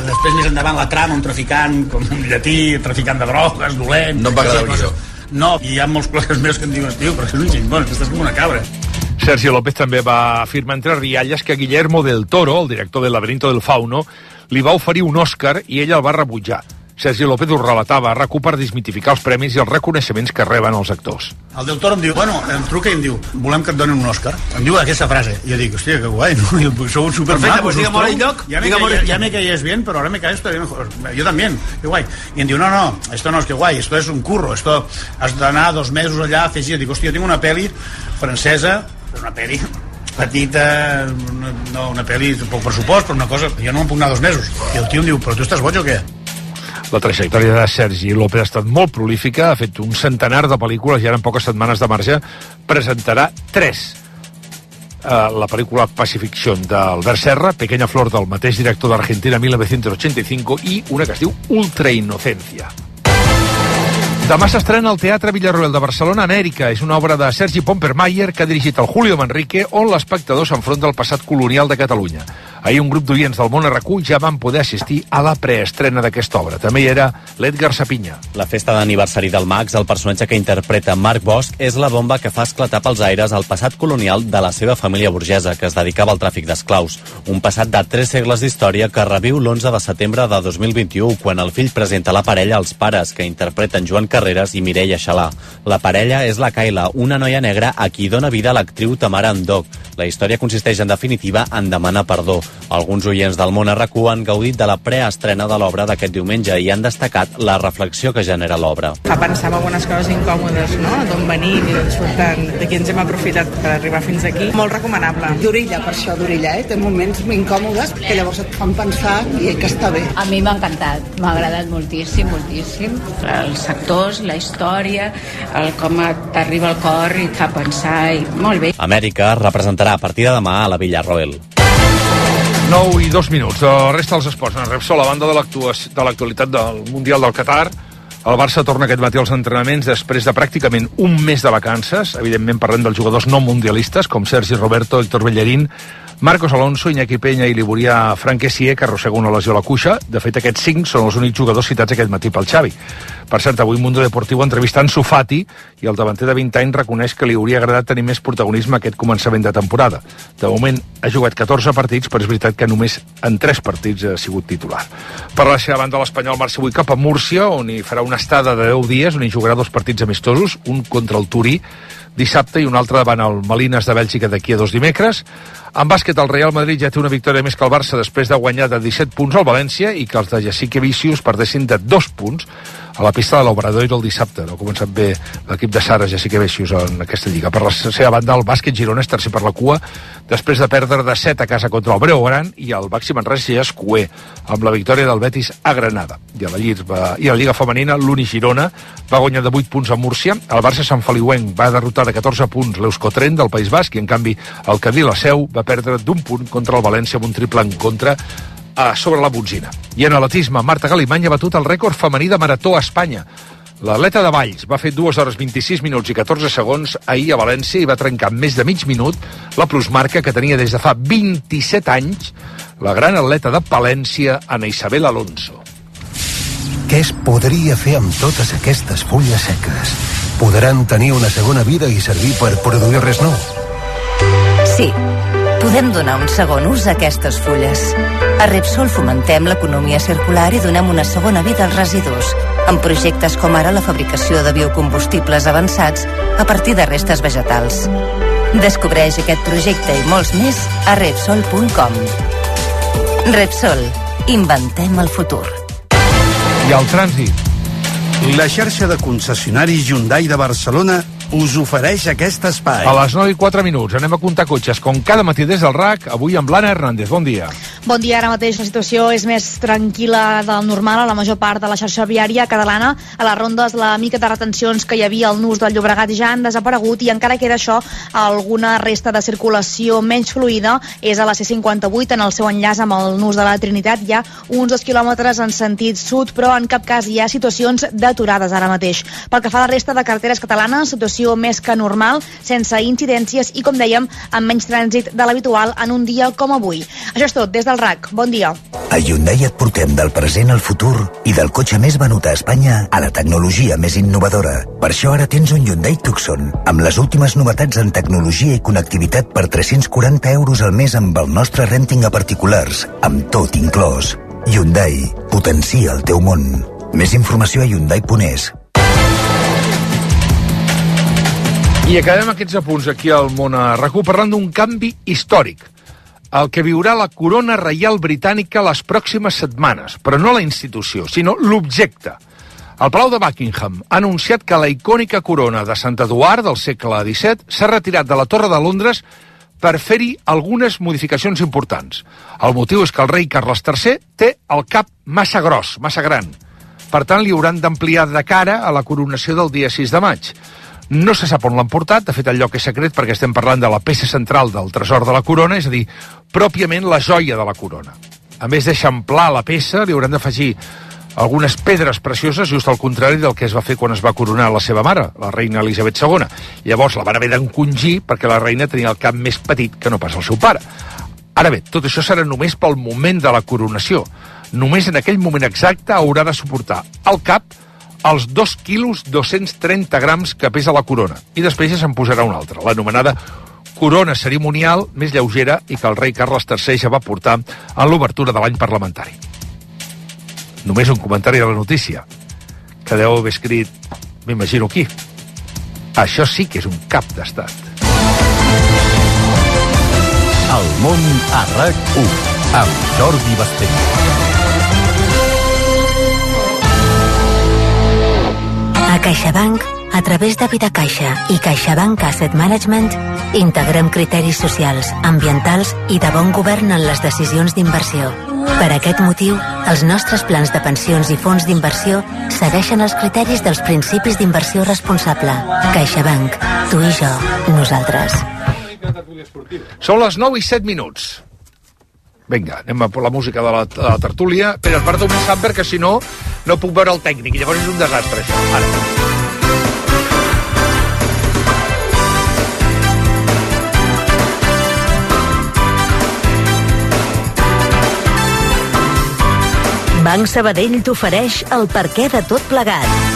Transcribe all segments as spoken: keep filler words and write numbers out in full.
Després, més endavant, la trama, un traficant com un llatí, traficant de drogues, dolent... No em va agradar el guió. No, i hi ha molts col·legues meus que em diuen, tio, però és un ximbón, que estàs com una cabra. Sergio López també va afirmar entre rialles que Guillermo del Toro, el director del Laberinto del Fauno, li va oferir un Òscar i ell el va rebutjar. Sergio López ho relatava a RAC1 per desmitificar els premis i els reconeixements que reben els actors. El Del Toro em diu, bueno, em truca i em diu, volem que et donin un Òscar. Em diu aquesta frase. I jo dic, hòstia, que guai, no? I sou supermacos. Pues dígame ahora el lloc. Ya me, cae, ya me caes bien, pero ahora me caes todavía mejor. Yo también, qué guay. Y em diu, no, no, esto no es que guay, esto es un curro, esto has d'anar dos mesos allà a fer així. Jo dic, hòstia, jo tinc una pel·li francesa, una pel·li petita, no, una pel·li poc pressupost, però una cosa, jo no me'n puc anar dos mesos. I el tio em diu, però tu estàs boig o què? La trajectòria de Sergi López ha estat molt prolífica, ha fet un centenar de pel·lícules i ara en poques setmanes de marge presentarà tres. Uh, la pel·lícula Pacifiction d'Albert Serra, Pequeña Flor del mateix director d'Argentina mil nou-cents ochenta-cinco i una que es diu Ultra Inocencia. Demà s'estrena al Teatre Villarroel de Barcelona Amèrica. És una obra de Sergi Pompermayer que ha dirigit el Julio Manrique, on l'espectador s'enfronta al passat colonial de Catalunya. Ahir un grup d'oients del món R Q ja van poder assistir a la preestrena d'aquesta obra. També hi era l'Edgar Sapinya. La festa d'aniversari del Max, el personatge que interpreta Marc Bosch, és la bomba que fa esclatar pels aires el passat colonial de la seva família burgesa, que es dedicava al tràfic d'esclaus. Un passat de tres segles d'història que reviu l'onze de setembre de dos mil vint-i-u, quan el fill presenta la parella als pares, que interpreten Joan Carreras i Mireia Xalà. La parella és la Kayla, una noia negra a qui dona vida l'actriu Tamara Andoc. La història consisteix, en definitiva, en demanar perdó. Alguns oients del món R Q han gaudit de la preestrena de l'obra d'aquest diumenge i han destacat la reflexió que genera l'obra. Fa pensar en algunes coses incòmodes, no? D'on venim i d'on surten, de qui ens hem aprofitat per arribar fins aquí. Molt recomanable. D'orella, per això, d'orella, eh? Té moments incòmodes que llavors et fan pensar i que està bé. A mi m'ha encantat, m'ha agradat moltíssim, moltíssim. Els actors, la història, el com t'arriba al cor i et fa pensar, i molt bé. Amèrica representarà a partir de demà a la Villarroel. nou i dos minuts. La resta dels esports. En Repsol, a banda de l'actualitat del Mundial del Qatar, el Barça torna aquest matí als entrenaments després de pràcticament un mes de vacances. Evidentment parlem dels jugadors no mundialistes, com Sergi Roberto, Héctor Bellerín, Marcos Alonso, Iñaki Peña i Liborià Franquessier, que arrossega una lesió a la cuixa. De fet, aquests cinc són els únics jugadors citats aquest matí pel Xavi. Per cert, avui Mundo Deportivo entrevista en Ansu Fati i el davanter de vint anys reconeix que li hauria agradat tenir més protagonisme aquest començament de temporada. De moment ha jugat catorze partits, però és veritat que només en tres partits ha sigut titular. Per la seva banda, l'Espanyol marxa avui cap a Múrcia, on hi farà una estada de deu dies, on hi jugarà dos partits amistosos, un contra el Turí dissabte i un altre davant el Malines de Bèlgica d'aquí a dos dimecres. En bàsquet, el Real Madrid ja té una victòria més que el Barça després de guanyar de disset punts al València i que els de Jessique Vicius perdessin de dos punts a la pista de l'Obradoiro el dissabte. No ha començat bé l'equip de Sara Jessique Vicius en aquesta lliga. Per la seva banda, el bàsquet Girona és tercer per la cua després de perdre de set a casa contra el Breogran i el Baxi Manresa ja és cuer amb la victòria del Betis a Granada. I a la Lliga, i a la Lliga Femenina, l'Uni Girona va guanyar de vuit punts a Múrcia. El Barça Sant Feliuenc va derrotar de catorze punts l'Euskotren del País Basc i, en canvi, el Cadí la Seu va perdre d'un punt contra el València amb un triple en contra a sobre la botzina. I en atletisme, Marta Galimany ha batut el rècord femení de marató a Espanya. L'atleta de Valls va fer dues hores vint-i-sis minuts i catorze segons ahir a València i va trencar en més de mig minut la plusmarca que tenia des de fa vint-i-set anys la gran atleta de Palència, Ana Isabel Alonso. Què es podria fer amb totes aquestes fulles seques? Podran tenir una segona vida i servir per produir res nou? Sí, podem donar un segon ús a aquestes fulles. A Repsol fomentem l'economia circular i donem una segona vida als residus, amb projectes com ara la fabricació de biocombustibles avançats a partir de restes vegetals. Descobreix aquest projecte i molts més a Repsol punt com. Repsol, inventem el futur. I el trànsit. La xarxa de concessionaris Hyundai de Barcelona us ofereix aquest espai. A les nou i quatre minuts anem a comptar cotxes, com cada matí des del R A C, avui amb l'Anna Hernández. Bon dia. Bon dia. Ara mateix la situació és més tranquil·la del normal a la major part de la xarxa viària catalana. A les rondes, la mica de retencions que hi havia al nus del Llobregat ja han desaparegut i encara queda això, alguna resta de circulació menys fluida és a la C cinquanta-vuit en el seu enllaç amb el nus de la Trinitat. Hi ha uns dos quilòmetres en sentit sud, però en cap cas hi ha situacions d'aturades ara mateix. Pel que fa a la resta de carreteres catalanes, situació situació més que normal, sense incidències i, com dèiem, amb menys trànsit de l'habitual en un dia com avui. Això és tot, des del R A C. Bon dia. A Hyundai et portem del present al futur i del cotxe més venut a Espanya a la tecnologia més innovadora. Per això ara tens un Hyundai Tucson, amb les últimes novetats en tecnologia i connectivitat per tres-cents quaranta euros al mes amb el nostre renting a particulars, amb tot inclòs. Hyundai, potencia el teu món. Més informació a hyundai punt es. I acabem aquests apunts aquí al Món a R A C u parlant d'un canvi històric, el que viurà la corona reial britànica les pròximes setmanes, però no la institució, sinó l'objecte. El Palau de Buckingham ha anunciat que la icònica corona de Sant Eduard del segle disset s'ha retirat de la Torre de Londres per fer-hi algunes modificacions importants. El motiu és que el rei Carles tercer té el cap massa gros, massa gran. Per tant, li hauran d'ampliar de cara a la coronació del dia sis de maig. No se sap on l'han portat, de fet el lloc és secret perquè estem parlant de la peça central del tresor de la corona, és a dir, pròpiament la joia de la corona. A més d'eixamplar la peça, li hauran d'afegir algunes pedres precioses, just al contrari del que es va fer quan es va coronar la seva mare, la reina Elisabet segona. Llavors la van haver d'encongir perquè la reina tenia el cap més petit que no pas el seu pare. Ara bé, tot això serà només pel moment de la coronació. Només en aquell moment exacte haurà de suportar el cap els dos quilos dos-cents trenta grams que pesa la corona. I després ja se'n posarà una altra, l'anomenada corona cerimonial més lleugera i que el rei Carles tercer ja va portar en l'obertura de l'any parlamentari. Només un comentari de la notícia, que deu haver escrit, m'imagino qui. Això sí que és un cap d'estat. El Món a R A C u, amb Jordi Basté. A CaixaBank, a través de Vitacaixa i CaixaBank Asset Management, integrem criteris socials, ambientals i de bon govern en les decisions d'inversió. Per aquest motiu, els nostres plans de pensions i fons d'inversió segueixen els criteris dels principis d'inversió responsable. CaixaBank, tu i jo, nosaltres. Són les nou i set minuts. Vinga, anem a la música de la, de la tertúlia. Però es part un samper, que si no, no puc veure el tècnic, i llavors és un desastre, això. Ara. Banc Sabadell t'ofereix el perquè de tot plegat.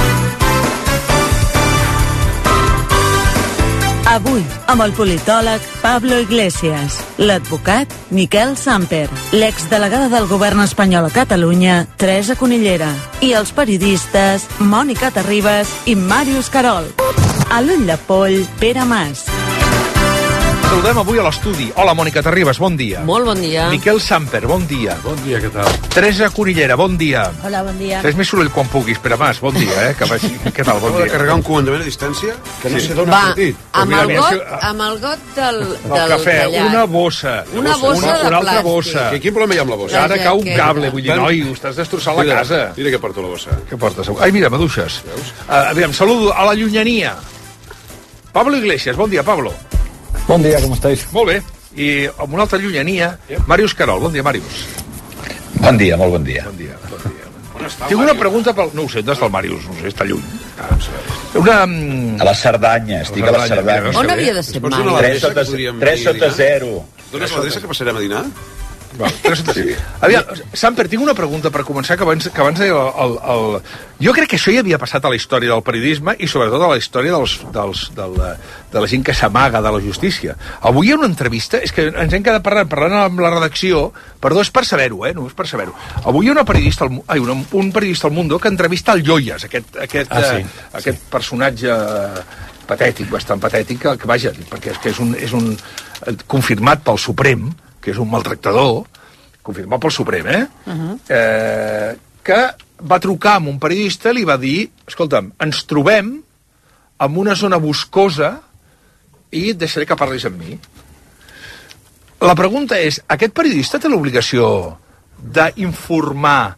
Avui, amb el politòleg Pablo Iglesias, l'advocat Miquel Samper, l'exdelegada del govern espanyol a Catalunya, Teresa Conillera, i els periodistes Mònica Terribas i Màrius Carol. A l'ull de poll, Pere Mas. Saludem avui a l'estudi. Hola, Mònica Terribas, bon dia. Molt bon dia. Miquel Samper, bon dia. Bon dia, què tal? Teresa Conillera, bon dia. Hola, bon dia. Fes més soroll quan puguis, Pere Mas, bon dia, eh? Que vagi... Què tal, bon dia? Acabo de carregar un comandament a distància que no Sí. sé d'on Va, ha sortit. amb mira, el mira, got, si- amb el got del, Del del cafè, tallat. una bossa. Una bossa una, de una altra plàstic. bossa. Quin, quin problema hi ha amb la bossa? Ara cau un que- cable, vull dir, Tant- noi, ho estàs destrossant la Mira, casa. Mira què porto la bossa. Què portes? Ai, mira, maduixes. Uh, aviam, saludo a la llunyania. Pablo Iglesias, bon dia, Pablo. Bon dia, com estáis? Molt bé. I amb una altra llunyania, Màrius Carol. Bon dia, Màrius. Bon dia, molt bon dia. Bon dia, bon dia. On està Tinc una pregunta pel... No ho sé, on està el Màrius? No ho sé, està lluny. Una... A la Cerdanya, estic a la Cerdanya. On havia de ser Pots donar mai? tres sota, tres sota zero. Dones l'adreça que passarem a dinar? Val, sí. Aviam, Samper, tinc una pregunta per començar, que abans, que abans deia el, el... Jo crec que això ja havia passat a la història del periodisme i sobretot a la història dels, dels, del, de la gent que s'amaga de la justícia. Avui hi ha una entrevista, és que ens hem quedat parlant, parlant amb la redacció, perdó, és per saber-ho, eh, no és per saber-ho. Avui hi ha una periodista, al, ai, un, un periodista al Mundo que entrevista el Joyas, aquest, aquest, ah, sí, eh, aquest sí. personatge patètic, bastant patètic, que vaja, perquè és, que és un, és un confirmat pel Suprem, que és un maltractador, confirmat pel Suprem, eh? Uh-huh. eh que va trucar amb un periodista i li va dir, escolta'm, ens trobem en una zona boscosa i et deixaré que parlis amb mi. La pregunta és, aquest periodista té l'obligació d'informar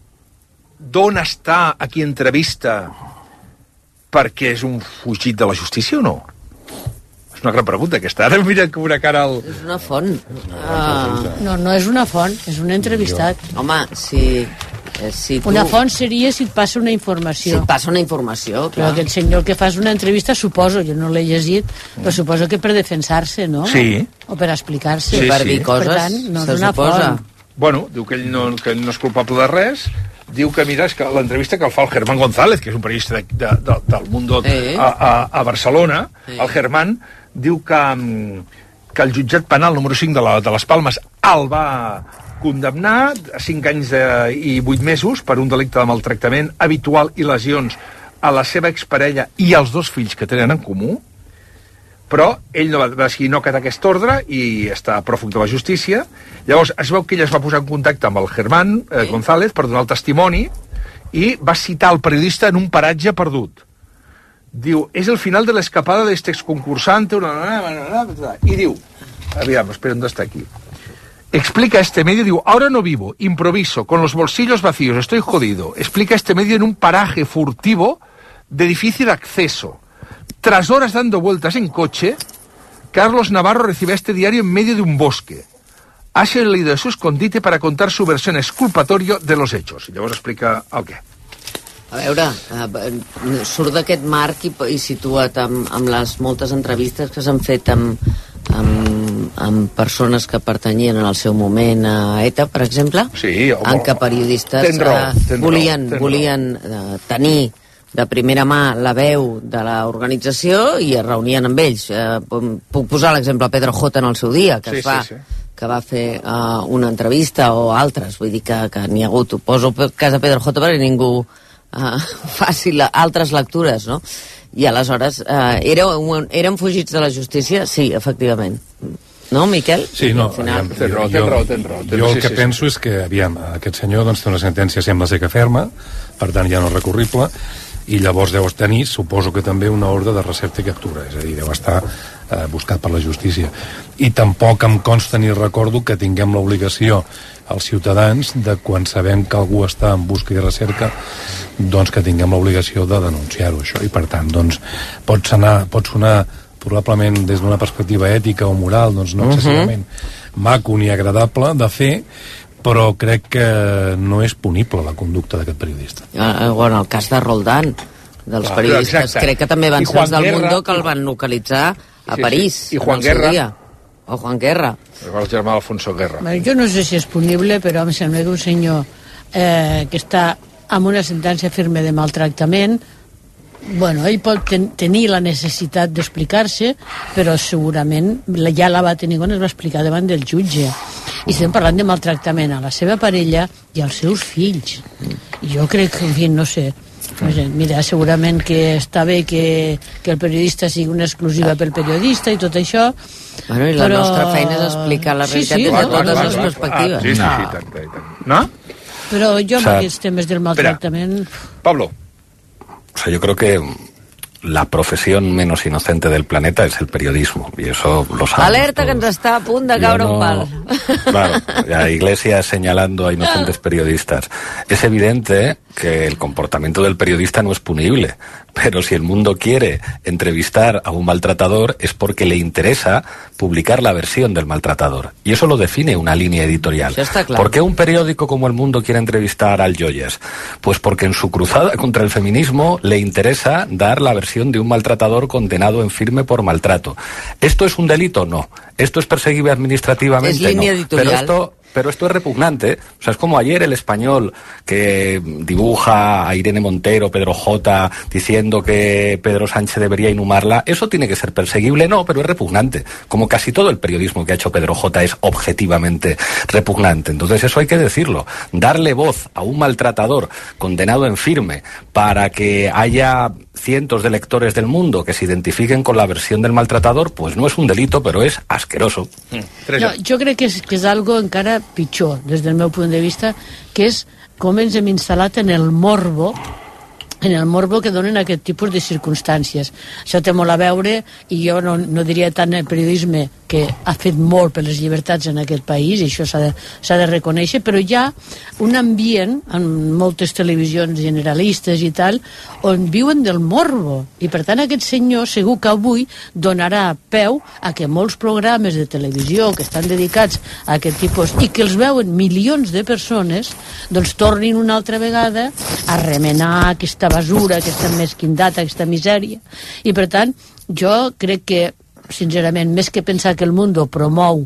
d'on està a qui entrevista perquè és un fugit de la justícia o no? És una gran pregunta, aquesta. Ara mira com una cara al... És una font. Uh, no, no és una font, és un entrevistat. Home, si, Eh, si tu... Una font seria si et passa una informació. Si et passa una informació, clar. Però aquest senyor que fas una entrevista, suposo, jo no l'he llegit, però suposo que per defensar-se, no? Sí. O per explicar-se. Sí, per sí. dir coses, per tant, no se és una suposa. font. Bueno, diu que ell no, que ell no és culpable de res, diu que, mira, és que l'entrevista que el fa el Germán González, que és un periodista de, de, de, del Mundo Eh. a, a, a Barcelona, Eh. el Germán diu que, que el jutjat penal número cinc de, la, de les Palmes el va condemnar a cinc anys de, i vuit mesos per un delicte de maltractament habitual i lesions a la seva exparella i als dos fills que tenen en comú, però ell no va decidir no acatar aquest ordre i està pròfug de la justícia. Llavors es veu que ell es va posar en contacte amb el Germán eh, González per donar el testimoni i va citar el periodista en un paratge perdut. Diu, és el final de l'escapada de este exconcursante, i diu, aviam, espera, on està aquí? Explica este medio, digo, ahora no vivo, improviso, con los bolsillos vacíos, estoy jodido. Explica este medio en un paraje furtivo de difícil acceso. Tras horas dando vueltas en coche, Carlos Navarro recibe este diario en medio de un bosque. Ha salido de su escondite para contar su versión exculpatorio de los hechos. I llavors explica el què. A veure, eh, surt d'aquest marc i, i situa't amb, amb les moltes entrevistes que s'han fet amb, amb, amb persones que pertanyien en el seu moment a ETA, per exemple, sí, home, en què periodistes ten raó, eh, ten volien, raó, ten volien eh, tenir de primera mà la veu de l'organització i es reunien amb ells. Eh, puc posar l'exemple de Pedro J en el seu dia, que Sí, es va... sí, sí. que va fer uh, una entrevista o altres, vull dir que, que n'hi ha hagut, ho poso a casa Pedro J perquè ningú uh, faci la, altres lectures, no? I aleshores uh, era un, eren fugits de la justícia? Sí, efectivament. No, Miquel? Sí, no, final... aviam, jo, jo, jo el que penso és que, aviam, aquest senyor doncs, té una sentència, sembla ser que ferma, per tant ja no és recurrible, i llavors deu tenir, suposo que també, una ordre de recepta i captura, és a dir, deu estar eh, buscat per la justícia. I tampoc em consta ni recordo que tinguem l'obligació als ciutadans de quan sabem que algú està en busca i recerca, doncs que tinguem l'obligació de denunciar-ho, això, i per tant, doncs, pot sonar, pot sonar probablement des d'una perspectiva ètica o moral, doncs no excessivament uh-huh. maco ni agradable de fer, però crec que no és punible la conducta d'aquest periodista. Ah, bueno, el cas de Roldán, dels ah, periodistes, exacte. Crec que també van ser els del Guerra, Mundo que el van localitzar a sí, París. Sí. I Juan Guerra. Dia. O Juan Guerra. El germà Alfonso Guerra. Bueno, jo no sé si és punible, però em sembla que un senyor eh, que està amb una sentència firme de maltractament, bueno, ell pot ten tenir la necessitat d'explicar-se, però segurament ja la va tenir quan es va explicar davant del jutge. I estem parlant de maltractament a la seva parella i als seus fills. I jo crec que, en fi, no sé, mira, segurament que està bé que, que el periodista sigui una exclusiva pel periodista i tot això, bueno, i la però... nostra feina és explicar la realitat sí, sí, de totes no, les perspectives. Ah, sí, sí, sí, no. tant, tant. No? Però jo amb aquests temes del maltractament... Pablo. O sea, yo creo que la profesión menos inocente del planeta es el periodismo, y eso lo sabemos. Alerta todos. Que ens està a punt de caure no... un pal. Claro, la Iglesia señalando a inocentes periodistas. Es evidente que el comportamiento del periodista no es punible, pero si el mundo quiere entrevistar a un maltratador es porque le interesa publicar la versión del maltratador, y eso lo define una línea editorial. Claro. ¿Por qué un periódico como El Mundo quiere entrevistar al Joyas? Pues porque en su cruzada contra el feminismo le interesa dar la versión de un maltratador condenado en firme por maltrato. ¿Esto es un delito? No. ¿Esto es perseguible administrativamente? Es línea no. editorial. Pero esto... Pero esto es repugnante. O sea, es como ayer el Español que dibuja a Irene Montero, Pedro J, diciendo que Pedro Sánchez debería inhumarla. Eso tiene que ser perseguible, no, pero es repugnante. Como casi todo el periodismo que ha hecho Pedro J es objetivamente repugnante. Entonces eso hay que decirlo. Darle voz a un maltratador condenado en firme para que haya cientos de lectores del mundo que se identifiquen con la versión del maltratador, pues no es un delito, pero es asqueroso. Mm. No, jo crec que és, que és algo encara pitjor, des del meu punt de vista, que és com ens hem instal·lat en el morbo, en el morbo que donen aquest tipus de circumstàncies. Això té molt a veure, i jo no, no diria tant el periodisme que ha fet molt per les llibertats en aquest país, i això s'ha de, s'ha de reconèixer, però hi ha un ambient en moltes televisions generalistes i tal, on viuen del morbo, i per tant aquest senyor segur que avui donarà peu a que molts programes de televisió que estan dedicats a aquest tipus i que els veuen milions de persones, doncs tornin una altra vegada a remenar aquesta basura, aquesta mesquindat, aquesta misèria. I per tant, jo crec que sincerament, més que pensar que el Mundo promou,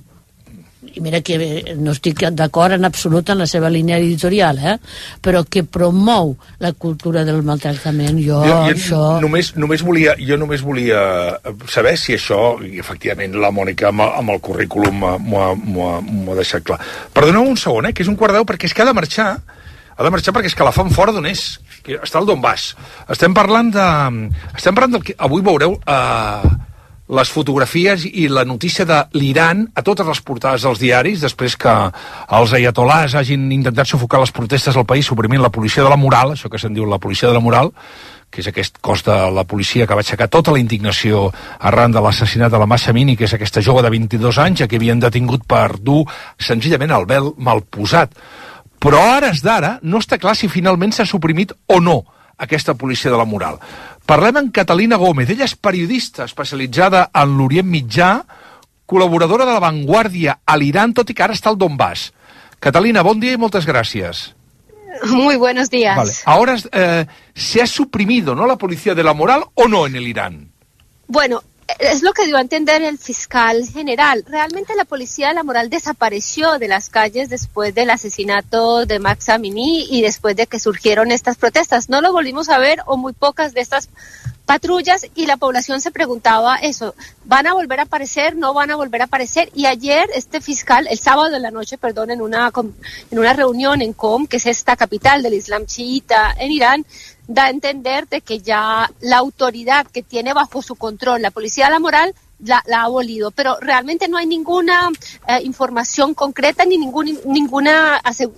i mira que no estic d'acord en absolut en la seva línia editorial, eh? però que promou la cultura del maltractament, jo, jo, jo això... Només, només volia, jo només volia saber si això, i efectivament la Mònica amb, amb el currículum m'ho ha deixat clar. Perdoneu un segon, eh? que és un quart deu, perquè és que ha de marxar, ha de marxar perquè és que la fan fora d'on és, que està al Donbass. Estem parlant de... Estem parlant del que... Avui veureu... Eh... les fotografies i la notícia de l'Iran a totes les portades dels diaris després que els ayatolás hagin intentat sufocar les protestes al país suprimint la policia de la moral, això que se'n diu la policia de la moral, que és aquest cos de la policia que va aixecar tota la indignació arran de l'assassinat de la Mahsa Amini, que és aquesta jove de vint-i-dos anys a qui havien detingut per dur senzillament el vel mal posat. Però a hores d'ara no està clar si finalment s'ha suprimit o no aquesta policia de la moral. Parlem amb Catalina Gómez. Ella és periodista especialitzada en l'Orient Mitjà, col·laboradora de La Vanguardia a l'Iran, tot i que ara està al Donbass. Catalina, bon dia y muchas gracias. Muy buenos días. Vale. Ahora, eh, ¿se ha suprimido, ¿no?, la policía de la moral o no en el Irán? Bueno, es lo que dio a entender el fiscal general. Realmente la policía de la moral desapareció de las calles después del asesinato de Mahsa Amini y después de que surgieron estas protestas. No lo volvimos a ver, o muy pocas de estas patrullas, y la población se preguntaba eso, ¿van a volver a aparecer? ¿No van a volver a aparecer? Y ayer este fiscal, el sábado de la noche, perdón, en una, en una reunión en Qom, que es esta capital del Islam chiita en Irán, da a entender de que ya la autoridad que tiene bajo su control la policía de la moral la, la ha abolido, pero realmente no hay ninguna eh, información concreta ni ningún, ninguna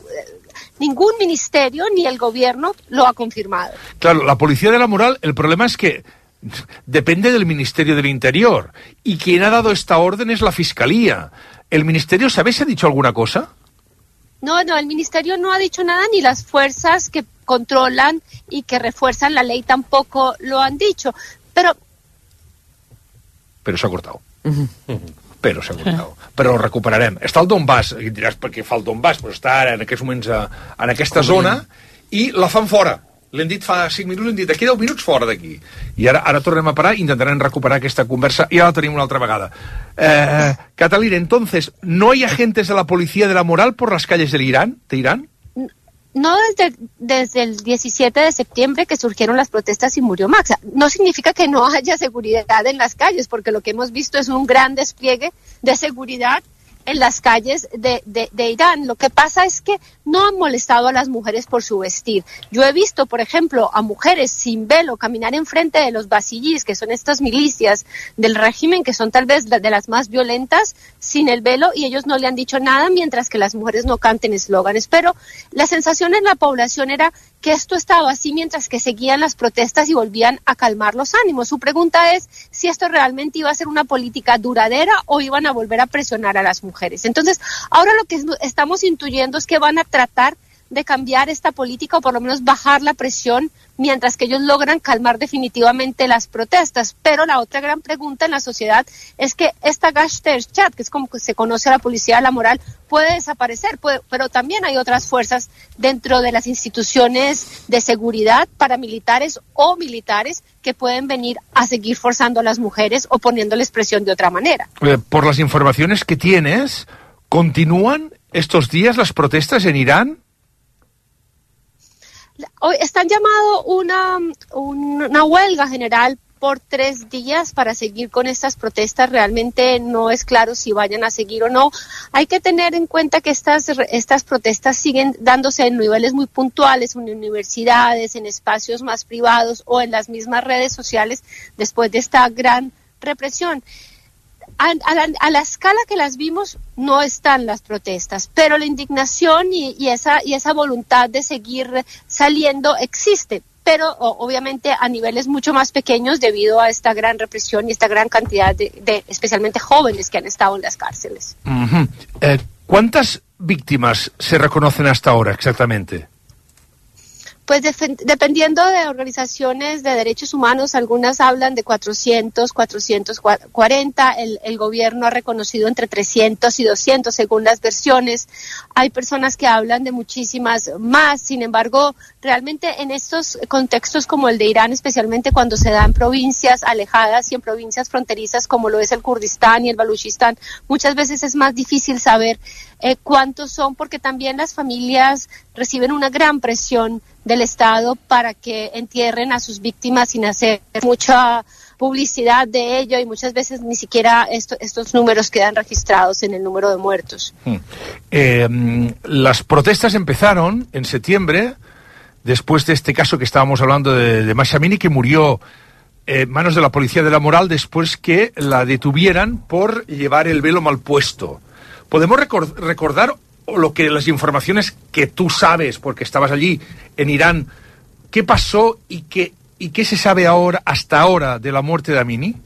ningún ministerio ni el gobierno lo ha confirmado. Claro, la policía de la moral, el problema es que depende del Ministerio del Interior y quien ha dado esta orden es la Fiscalía. ¿El Ministerio, sabéis, ha dicho alguna cosa? No, no, el Ministerio no ha dicho nada, ni las fuerzas que controlan y que refuerzan la ley tampoco lo han dicho, pero... Però s'ha cortat. Uh-huh. Però s'ha cortat. Però ho recuperarem. Està al Donbass, i diràs per què fa el Donbass, però està ara en aquests moments a, en aquesta Com zona, i la fan fora. L'hem dit fa cinc minuts, l'hem dit aquí deu minuts fora d'aquí. I ara, ara tornem a parar i intentarem recuperar aquesta conversa i ara la tenim una altra vegada. Eh, Catalina, entonces, ¿no hay agentes de la policía de la moral por las calles del Irán, de Irán? No desde, desde el diecisiete de septiembre que surgieron las protestas y murió Mahsa. No significa que no haya seguridad en las calles, porque lo que hemos visto es un gran despliegue de seguridad en las calles de, de, de Irán. Lo que pasa es que no han molestado a las mujeres por su vestir. Yo he visto, por ejemplo, a mujeres sin velo caminar enfrente de los basillís, que son estas milicias del régimen, que son tal vez de las más violentas, sin el velo, y ellos no le han dicho nada mientras que las mujeres no canten eslóganes. Pero la sensación en la población era que esto estaba así mientras que seguían las protestas y volvían a calmar los ánimos. Su pregunta es si esto realmente iba a ser una política duradera o iban a volver a presionar a las mujeres. Entonces, ahora lo que estamos intuyendo es que van a tratar de cambiar esta política o por lo menos bajar la presión mientras que ellos logran calmar definitivamente las protestas. Pero la otra gran pregunta en la sociedad es que esta Gashter-Chat, que es como que se conoce a la policía de la moral, puede desaparecer, puede, pero también hay otras fuerzas dentro de las instituciones de seguridad, paramilitares o militares, que pueden venir a seguir forzando a las mujeres o poniéndoles presión de otra manera. Eh, por las informaciones que tienes, ¿continúan estos días las protestas en Irán? Hoy están llamado una, una huelga general por tres días para seguir con estas protestas. Realmente no es claro si vayan a seguir o no. Hay que tener en cuenta que estas, estas protestas siguen dándose en niveles muy puntuales, en universidades, en espacios más privados o en las mismas redes sociales después de esta gran represión. A, a, la, a la escala que las vimos no están las protestas, pero la indignación y, y, esa, y esa voluntad de seguir saliendo existe. pero o, obviamente a niveles mucho más pequeños debido a esta gran represión y esta gran cantidad de, de especialmente jóvenes que han estado en las cárceles. Uh-huh. eh, ¿Cuántas víctimas se reconocen hasta ahora exactamente? Pues de, dependiendo de organizaciones de derechos humanos, algunas hablan de cuatrocientos, cuatrocientos cuarenta, el, el gobierno ha reconocido entre trescientos y doscientos según las versiones. Hay personas que hablan de muchísimas más, sin embargo, realmente en estos contextos como el de Irán, especialmente cuando se da en provincias alejadas y en provincias fronterizas como lo es el Kurdistán y el Baluchistán, muchas veces es más difícil saber eh, cuántos son, porque también las familias reciben una gran presión del Estado para que entierren a sus víctimas sin hacer mucha publicidad de ello, y muchas veces ni siquiera esto, estos números quedan registrados en el número de muertos. Hmm. Eh, las protestas empezaron en septiembre, después de este caso que estábamos hablando de, de Mahsa Amini, que murió en manos de la policía de la moral después que la detuvieran por llevar el velo mal puesto. ¿Podemos record- recordar lo que las informaciones que tú sabes, porque estabas allí en Irán, qué pasó y qué, y qué se sabe ahora, hasta ahora, de la muerte de Amini?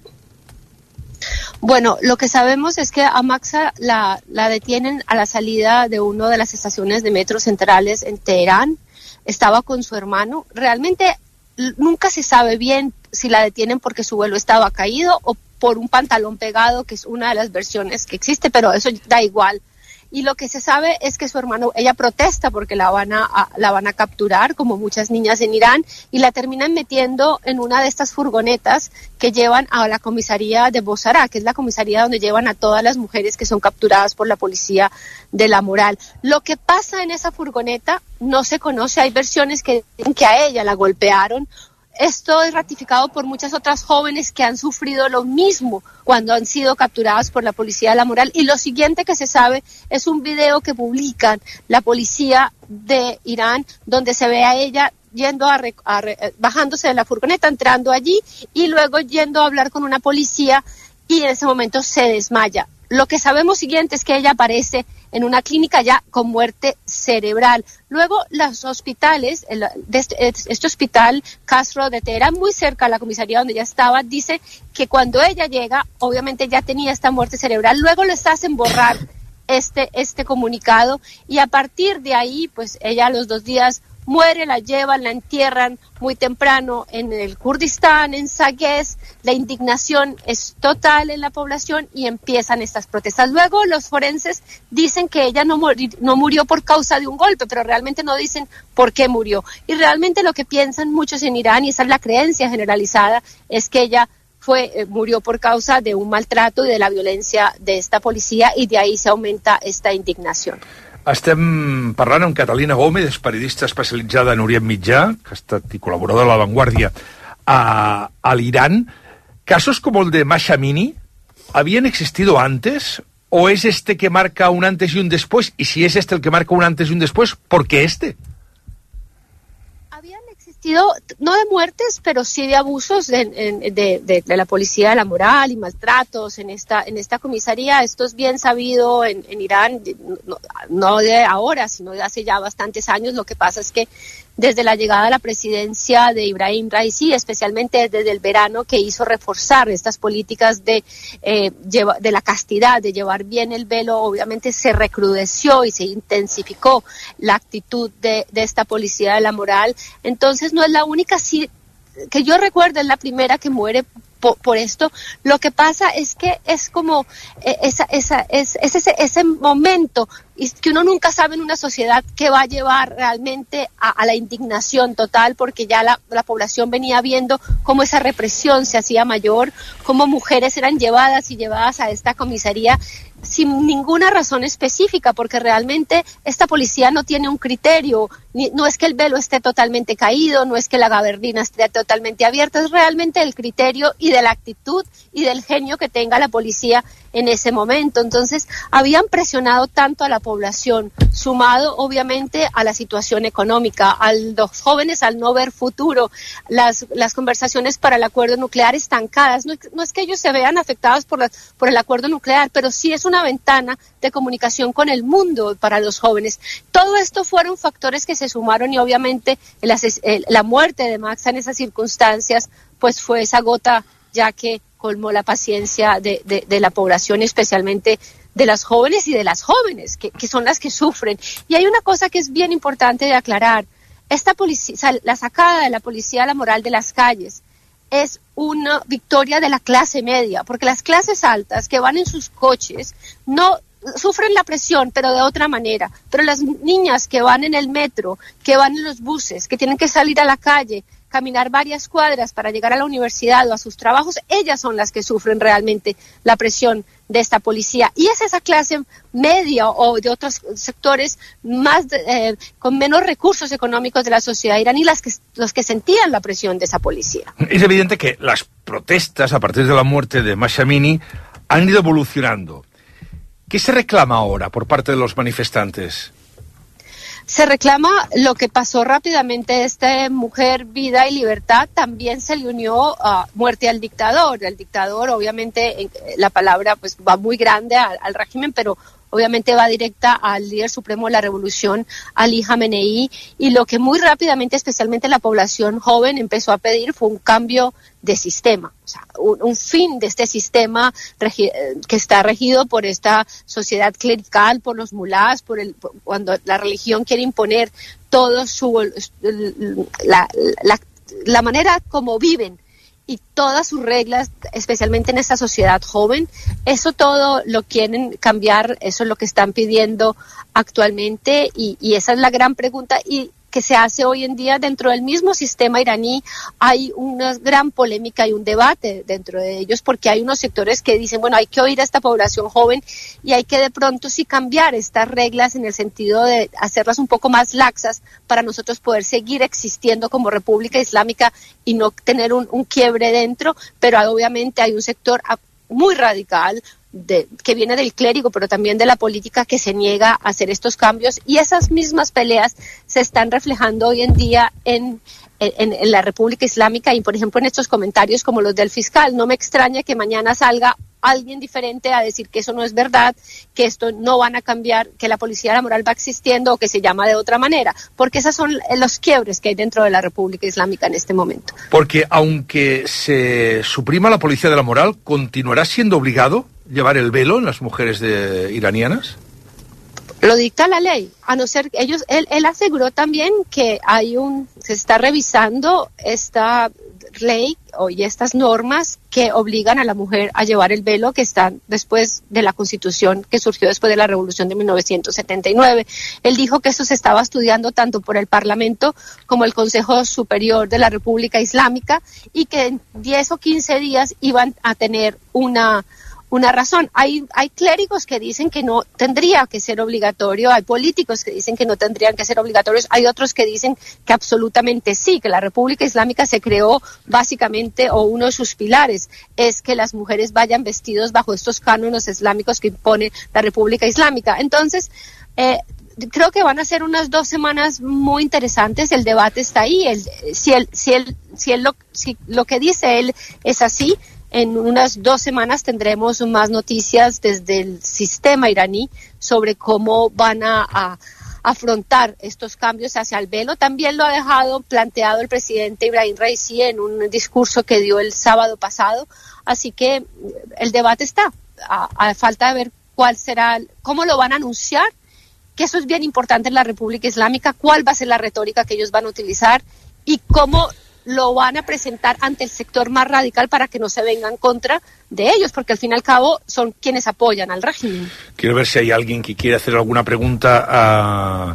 Bueno, lo que sabemos es que a Mahsa la, la detienen a la salida de una de las estaciones de metro centrales en Teherán. Estaba con su hermano. Realmente nunca se sabe bien si la detienen porque su vuelo estaba caído o por un pantalón pegado, que es una de las versiones que existe, pero eso da igual. Y lo que se sabe es que su hermano, ella protesta porque la van a, a la van a capturar, como muchas niñas en Irán, y la terminan metiendo en una de estas furgonetas que llevan a la comisaría de Bosara, que es la comisaría donde llevan a todas las mujeres que son capturadas por la policía de la moral. Lo que pasa en esa furgoneta no se conoce. Hay versiones que dicen que a ella la golpearon. Esto es ratificado por muchas otras jóvenes que han sufrido lo mismo cuando han sido capturadas por la policía de la moral. Y lo siguiente que se sabe es un video que publican la policía de Irán, donde se ve a ella yendo a, re, a re, bajándose de la furgoneta, entrando allí y luego yendo a hablar con una policía, y en ese momento se desmaya. Lo que sabemos siguiente es que ella aparece en una clínica ya con muerte cerebral. Luego, los hospitales, el, de este, este hospital Castro de Teherán, muy cerca a la comisaría donde ella estaba, dice que cuando ella llega, obviamente ya tenía esta muerte cerebral. Luego les hacen borrar este, este comunicado, y a partir de ahí, pues ella a los dos días muere, la llevan, la entierran muy temprano en el Kurdistán, en Sagues. La indignación es total en la población y empiezan estas protestas. Luego los forenses dicen que ella no, muri- no murió por causa de un golpe, pero realmente no dicen por qué murió. Y realmente lo que piensan muchos en Irán, y esa es la creencia generalizada, es que ella fue eh, murió por causa de un maltrato y de la violencia de esta policía, y de ahí se aumenta esta indignación. Estem parlant amb Catalina Gómez, periodista especialitzada en Orient Mitjà, que ha estat i col·laboradora de La Vanguardia a, a l'Iran. ¿Casos como el de Mahsa Amini habían existido antes? ¿O es este que marca un antes y un después? Y si es este el que marca un antes y un después, ¿por qué este? No de muertes, pero sí de abusos de, de, de, de la policía de la moral y maltratos en esta en esta comisaría. Esto es bien sabido en, en Irán, no, no de ahora, sino de hace ya bastantes años. Lo que pasa es que desde la llegada a la presidencia de Ibrahim Raisi, especialmente desde el verano, que hizo reforzar estas políticas de, eh, lleva, de la castidad, de llevar bien el velo, obviamente se recrudeció y se intensificó la actitud de, de esta policía de la moral. Entonces no es la única, sí, que yo recuerdo, es la primera que muere por, por esto. Lo que pasa es que es como eh, esa, esa, es, es ese, ese momento y que uno nunca sabe en una sociedad que va a llevar realmente a, a la indignación total, porque ya la, la población venía viendo cómo esa represión se hacía mayor, cómo mujeres eran llevadas y llevadas a esta comisaría sin ninguna razón específica, porque realmente esta policía no tiene un criterio, ni, no es que el velo esté totalmente caído, no es que la gabardina esté totalmente abierta, es realmente el criterio y de la actitud y del genio que tenga la policía en ese momento. Entonces, habían presionado tanto a la población, sumado obviamente a la situación económica, a los jóvenes al no ver futuro, las, las conversaciones para el acuerdo nuclear estancadas. No, no es que ellos se vean afectados por, la, por el acuerdo nuclear, pero sí es una ventana de comunicación con el mundo para los jóvenes. Todo esto fueron factores que se sumaron y obviamente el, el, la muerte de Maxa en esas circunstancias pues fue esa gota ya que colmó la paciencia de, de, de la población, especialmente de las jóvenes y de las jóvenes, que, que son las que sufren. Y hay una cosa que es bien importante de aclarar. Esta policía, o sea, la sacada de la policía a la moral de las calles es una victoria de la clase media, porque las clases altas que van en sus coches no sufren la presión, pero de otra manera. Pero las niñas que van en el metro, que van en los buses, que tienen que salir a la calle, caminar varias cuadras para llegar a la universidad o a sus trabajos, ellas son las que sufren realmente la presión de esta policía. Y es esa clase media o de otros sectores más eh, con menos recursos económicos de la sociedad iraní las que, los que sentían la presión de esa policía. Es evidente que las protestas a partir de la muerte de Mahsa Amini han ido evolucionando. ¿Qué se reclama ahora por parte de los manifestantes? Se reclama lo que pasó rápidamente, esta mujer, vida y libertad, también se le unió a uh, muerte al dictador. El dictador, obviamente, la palabra pues va muy grande al, al régimen, pero obviamente va directa al líder supremo de la revolución, Ali Jamenei, y lo que muy rápidamente, especialmente la población joven, empezó a pedir fue un cambio de sistema, o sea, un, un fin de este sistema regi- que está regido por esta sociedad clerical, por los mulás, por el, por, cuando la religión quiere imponer todo su, la, la, la manera como viven y todas sus reglas, especialmente en esta sociedad joven. Eso todo lo quieren cambiar, eso es lo que están pidiendo actualmente, y, y esa es la gran pregunta y que se hace hoy en día dentro del mismo sistema iraní. Hay una gran polémica y un debate dentro de ellos, porque hay unos sectores que dicen, bueno, hay que oír a esta población joven y hay que de pronto sí cambiar estas reglas en el sentido de hacerlas un poco más laxas para nosotros poder seguir existiendo como República Islámica y no tener un, un quiebre dentro, pero obviamente hay un sector muy radical De, que viene del clérigo, pero también de la política, que se niega a hacer estos cambios, y esas mismas peleas se están reflejando hoy en día en, en, en la República Islámica y, por ejemplo, en estos comentarios como los del fiscal. No me extraña que mañana salga alguien diferente a decir que eso no es verdad, que esto no van a cambiar, que la policía de la moral va existiendo o que se llama de otra manera, porque esos son los quiebres que hay dentro de la República Islámica en este momento. Porque aunque se suprima la policía de la moral, ¿continuará siendo obligado llevar el velo en las mujeres de, iranianas? Lo dicta la ley, a no ser que ellos, él, él aseguró también que hay un, se está revisando esta ley o y estas normas que obligan a la mujer a llevar el velo, que están después de la Constitución que surgió después de la Revolución de mil novecientos setenta y nueve. Él dijo que eso se estaba estudiando tanto por el Parlamento como el Consejo Superior de la República Islámica y que en diez o quince días iban a tener una Una razón. Hay, hay clérigos que dicen que no tendría que ser obligatorio, hay políticos que dicen que no tendrían que ser obligatorios, hay otros que dicen que absolutamente sí, que la República Islámica se creó básicamente, o uno de sus pilares es que las mujeres vayan vestidos bajo estos cánones islámicos que impone la República Islámica. Entonces, eh, creo que van a ser unas dos semanas muy interesantes, el debate está ahí, el, si, el, si, el, si, el, lo, si lo que dice él es así, en unas dos semanas tendremos más noticias desde el sistema iraní sobre cómo van a, a afrontar estos cambios hacia el velo. También lo ha dejado planteado el presidente Ibrahim Raisi en un discurso que dio el sábado pasado. Así que el debate está, a, a falta de ver cuál será, cómo lo van a anunciar, que eso es bien importante en la República Islámica, cuál va a ser la retórica que ellos van a utilizar y cómo lo van a presentar ante el sector más radical para que no se vengan contra de ellos, porque al fin y al cabo son quienes apoyan al régimen. Quiero ver si hay alguien que quiere hacer alguna pregunta a,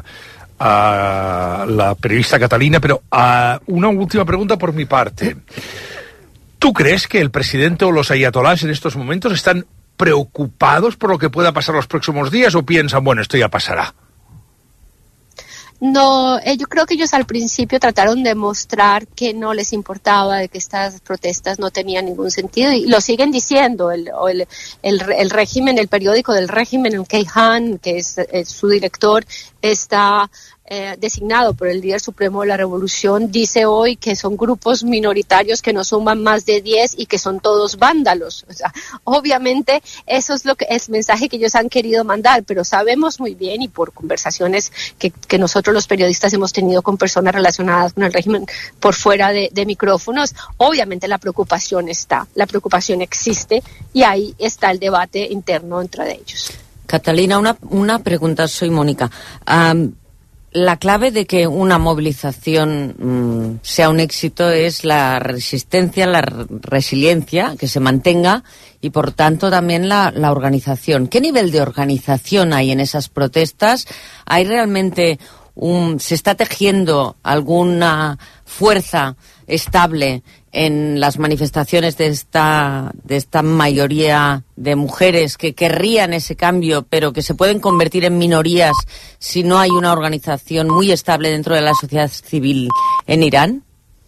a la periodista Catalina, pero a una última pregunta por mi parte. ¿Tú crees que el presidente o los ayatolás en estos momentos están preocupados por lo que pueda pasar los próximos días o piensan, bueno, esto ya pasará? No, eh, yo creo que ellos al principio trataron de mostrar que no les importaba, de que estas protestas no tenían ningún sentido, y lo siguen diciendo. El, el, el, el régimen, el periódico del régimen, el Keihan, que es, es su director, está eh, designado por el líder supremo de la revolución, dice hoy que son grupos minoritarios que no suman más de diez y que son todos vándalos. O sea, obviamente eso es lo que es el mensaje que ellos han querido mandar, pero sabemos muy bien, y por conversaciones que, que nosotros los periodistas hemos tenido con personas relacionadas con el régimen por fuera de, de micrófonos, obviamente la preocupación está, la preocupación existe, y ahí está el debate interno entre ellos. Catalina, una, una pregunta, soy Mónica. Um, la clave de que una movilización um, sea un éxito es la resistencia, la resiliencia, que se mantenga, y por tanto también la, la organización. ¿Qué nivel de organización hay en esas protestas? ¿Hay realmente un, se está tejiendo alguna fuerza estable en las manifestaciones de esta, de esta mayoría de mujeres que querrían ese cambio, pero que se pueden convertir en minorías si no hay una organización muy estable dentro de la sociedad civil en Irán?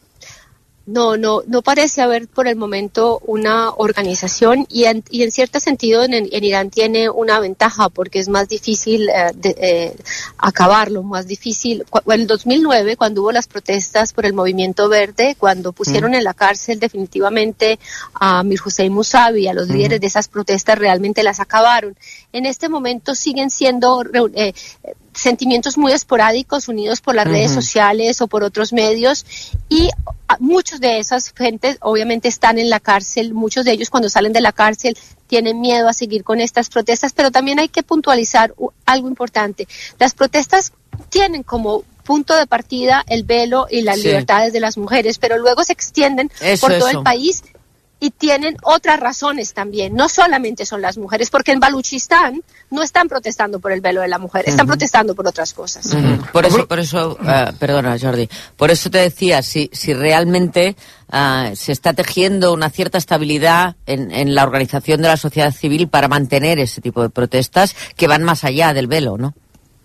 No, no, no parece haber por el momento una organización, y en, y en cierto sentido en, en Irán tiene una ventaja porque es más difícil eh, de, eh, acabarlo, más difícil. En el dos mil nueve, cuando hubo las protestas por el Movimiento Verde, cuando pusieron mm. en la cárcel definitivamente a Mir Hossein Mousavi, a los mm. líderes de esas protestas, realmente las acabaron. En este momento siguen siendo eh, sentimientos muy esporádicos, unidos por las uh-huh. redes sociales o por otros medios, y muchos de esas gentes obviamente están en la cárcel. Muchos de ellos, cuando salen de la cárcel, tienen miedo a seguir con estas protestas, pero también hay que puntualizar algo importante. Las protestas tienen como punto de partida el velo y las sí. libertades de las mujeres, pero luego se extienden eso, por todo eso. el país, y tienen otras razones también. No solamente son las mujeres, porque en Baluchistán no están protestando por el velo de la mujer, uh-huh. están protestando por otras cosas. Uh-huh. Por eso, por eso uh, perdona, Jordi, por eso te decía, si, si realmente uh, se está tejiendo una cierta estabilidad en, en la organización de la sociedad civil para mantener ese tipo de protestas que van más allá del velo, ¿no?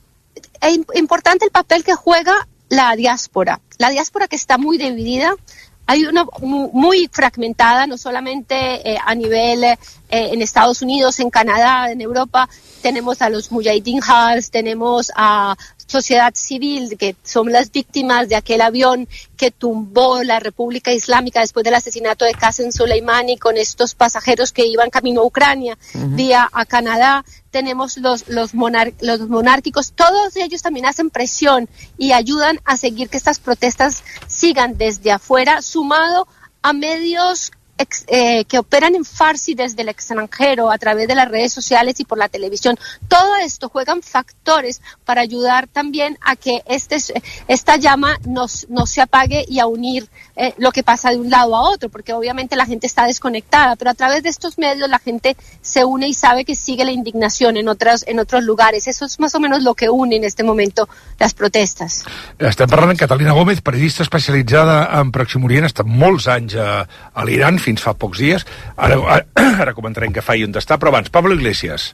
Es importante el papel que juega la diáspora, la diáspora que está muy dividida. Hay una muy fragmentada, no solamente eh, a nivel eh, en Estados Unidos, en Canadá, en Europa. Tenemos a los Mujahideen Halls, tenemos a sociedad civil, que son las víctimas de aquel avión que tumbó la República Islámica después del asesinato de Qasem Soleimani, con estos pasajeros que iban camino a Ucrania, uh-huh. vía a Canadá. Tenemos los, los, monar- los monárquicos, todos ellos también hacen presión y ayudan a seguir que estas protestas sigan desde afuera, sumado a medios ex, eh, que operan en Farsi desde el extranjero, a través de las redes sociales y por la televisión. Todo esto juegan factores para ayudar también a que este, esta llama no, no se apague, y a unir eh, lo que pasa de un lado a otro, porque obviamente la gente está desconectada, pero a través de estos medios la gente se une y sabe que sigue la indignación en otras, en otros lugares. Eso es más o menos lo que une en este momento las protestes. Estem parlant amb Catalina Gómez, periodista especialitzada en Pròxim Orient, ha estat molts anys a, a l'Iran, fins fa pocs dies. Ara, ara, ara comentarem què fa i on està, però abans, Pablo Iglesias.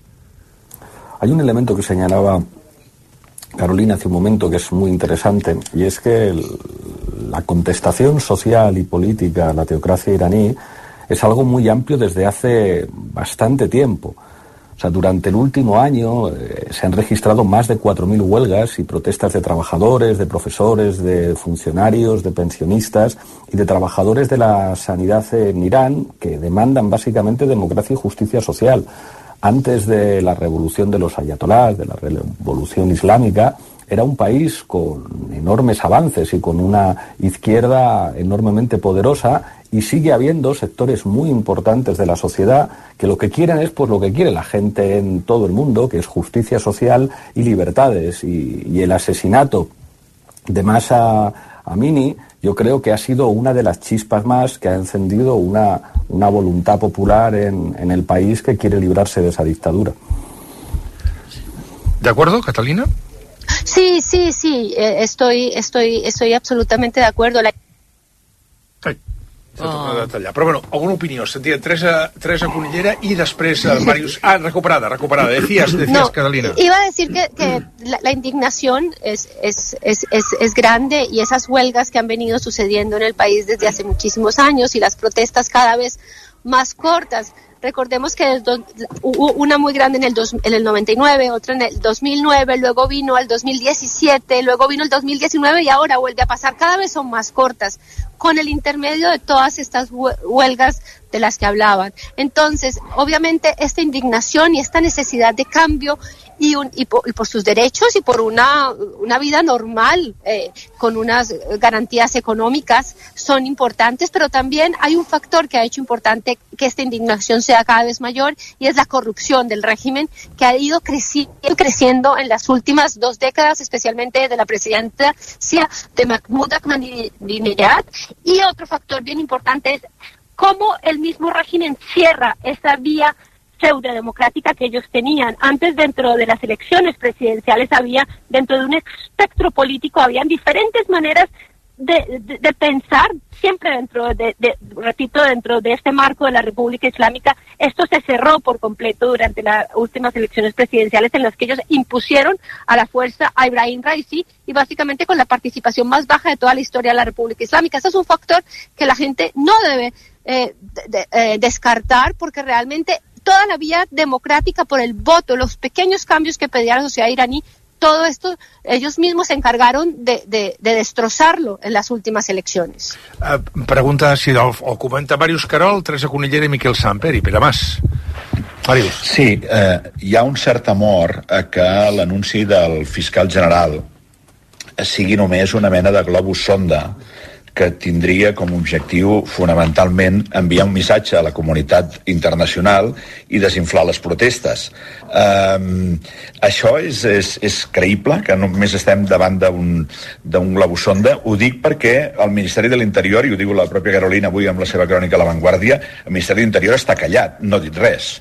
Hay un elemento que señalaba Carolina hace un momento que es muy interesante, y es que el, la contestación social y política a la teocracia iraní es algo muy amplio desde hace bastante tiempo. O sea, durante el último año eh, se han registrado más de cuatro mil huelgas y protestas de trabajadores, de profesores, de funcionarios, de pensionistas y de trabajadores de la sanidad en Irán, que demandan básicamente democracia y justicia social. Antes de la revolución de los ayatolás, de la revolución islámica, era un país con enormes avances y con una izquierda enormemente poderosa, y sigue habiendo sectores muy importantes de la sociedad que lo que quieren es pues lo que quiere la gente en todo el mundo, que es justicia social y libertades. Y, y el asesinato de Mahsa Amini, yo creo que ha sido una de las chispas más que ha encendido una, una voluntad popular en, en el país que quiere librarse de esa dictadura. ¿De acuerdo, Catalina? Sí, sí, sí, eh, estoy, estoy, estoy absolutamente de acuerdo. La... s'ha tornat a tallar. Però, bueno, alguna opinió? Sentia Teresa, Teresa Cunillera i després uh, Marius... Ah, recuperada, recuperada. Decías, decías, no, Catalina. Iba a decir que, que la, la indignación es, es, es, es, es grande y esas huelgas que han venido sucediendo en el país desde hace muchísimos años y las protestas cada vez más cortas. Recordemos que hubo una muy grande en el, dos, en el noventa y nueve, otra en el dos mil nueve, luego vino el dos mil diecisiete, luego vino el dos mil diecinueve y ahora vuelve a pasar. Cada vez son más cortas, con el intermedio de todas estas huelgas de las que hablaban. Entonces, obviamente, esta indignación y esta necesidad de cambio y, un, y, por, y por sus derechos y por una, una vida normal, eh, con unas garantías económicas, son importantes, pero también hay un factor que ha hecho importante que esta indignación sea cada vez mayor y es la corrupción del régimen que ha ido creci- creciendo en las últimas dos décadas, especialmente de la presidencia de Mahmoud Ahmadinejad. Y otro factor bien importante es cómo el mismo régimen cierra esa vía pseudodemocrática que ellos tenían. Antes, dentro de las elecciones presidenciales, había, dentro de un espectro político, habían diferentes maneras de, de, de pensar, siempre dentro de, de, repito, dentro de este marco de la República Islámica. Esto se cerró por completo durante las últimas elecciones presidenciales en las que ellos impusieron a la fuerza a Ibrahim Raisi y básicamente con la participación más baja de toda la historia de la República Islámica. Eso es un factor que la gente no debe eh, de, de, eh, descartar, porque realmente toda la vía democrática por el voto, los pequeños cambios que pedía la sociedad iraní, todo esto ellos mismos se encargaron de, de, de destrozarlo en las últimas elecciones. Uh, pregunta si el, el comenta Màrius Carol, Teresa Cunillera i Miquel Samper i Pere Mas. Màrius. Sí, eh, hi ha un cert temor a que l'anunci del fiscal general sigui només una mena de globus sonda que tindria com a objectiu fonamentalment enviar un missatge a la comunitat internacional i desinflar les protestes. Um, això és, és, és creïble, que només estem davant d'un globus sonda. Ho dic perquè el Ministeri de l'Interior, i ho diu la pròpia Carolina avui amb la seva crònica a La Vanguardia, el Ministeri de l'Interior està callat, no ha dit res.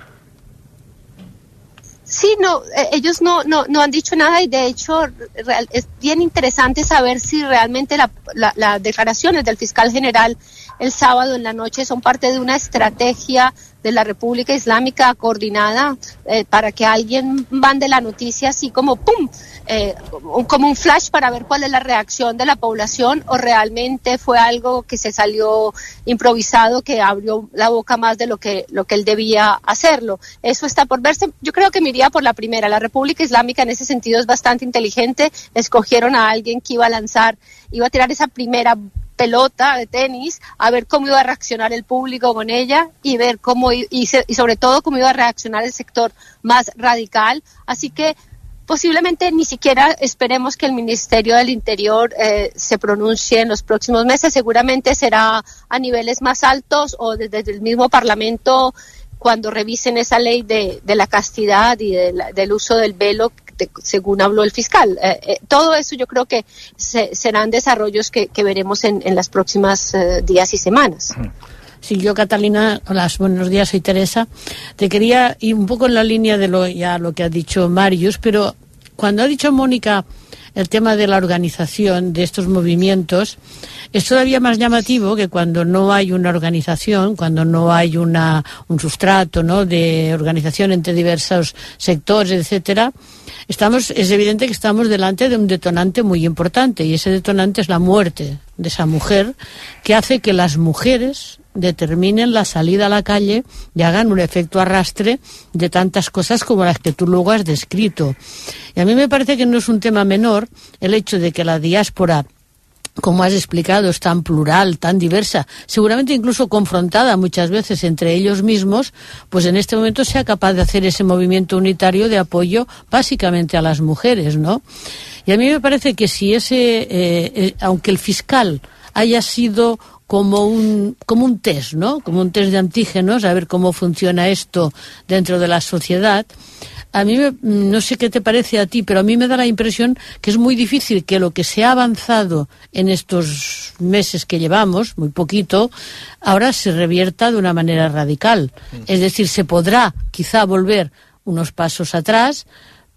Sí, no, eh, ellos no, no, no han dicho nada y de hecho real, es bien interesante saber si realmente las la, la declaraciones del fiscal general el sábado en la noche son parte de una estrategia de la República Islámica coordinada eh, para que alguien mande la noticia así como ¡pum! Eh, como un flash para ver cuál es la reacción de la población, o realmente fue algo que se salió improvisado, que abrió la boca más de lo que, lo que él debía hacerlo. Eso está por verse. Yo creo que me iría por la primera. La República Islámica en ese sentido es bastante inteligente. Escogieron a alguien que iba a lanzar, iba a tirar esa primera pelota de tenis, a ver cómo iba a reaccionar el público con ella y ver cómo, y, y sobre todo cómo iba a reaccionar el sector más radical. Así que posiblemente ni siquiera esperemos que el Ministerio del Interior eh, se pronuncie en los próximos meses. Seguramente será a niveles más altos o desde el mismo Parlamento cuando revisen esa ley de, de la castidad y de la, del uso del velo, de, según habló el fiscal. Eh, eh, todo eso yo creo que se, serán desarrollos que, que veremos en, en las próximas eh, días y semanas. Sí, yo, Catalina, hola, buenos días, soy Teresa. Te quería ir un poco en la línea de lo ya lo que ha dicho Màrius, pero cuando ha dicho Mónica el tema de la organización de estos movimientos, es todavía más llamativo que cuando no hay una organización, cuando no hay una, un sustrato, ¿no?, de organización entre diversos sectores, etcétera. Estamos, es evidente que estamos delante de un detonante muy importante, y ese detonante es la muerte de esa mujer, que hace que las mujeres determinen la salida a la calle y hagan un efecto arrastre de tantas cosas como las que tú luego has descrito. Y a mí me parece que no es un tema menor el hecho de que la diáspora, como has explicado, es tan plural, tan diversa, seguramente incluso confrontada muchas veces entre ellos mismos, pues en este momento sea capaz de hacer ese movimiento unitario de apoyo básicamente a las mujeres, ¿no? Y a mí me parece que si ese, eh, eh, aunque el fiscal haya sido como un, como un test, ¿no?, como un test de antígenos, a ver cómo funciona esto dentro de la sociedad, a mí, me, no sé qué te parece a ti, pero a mí me da la impresión que es muy difícil que lo que se ha avanzado en estos meses que llevamos, muy poquito, ahora se revierta de una manera radical. Es decir, se podrá quizá volver unos pasos atrás,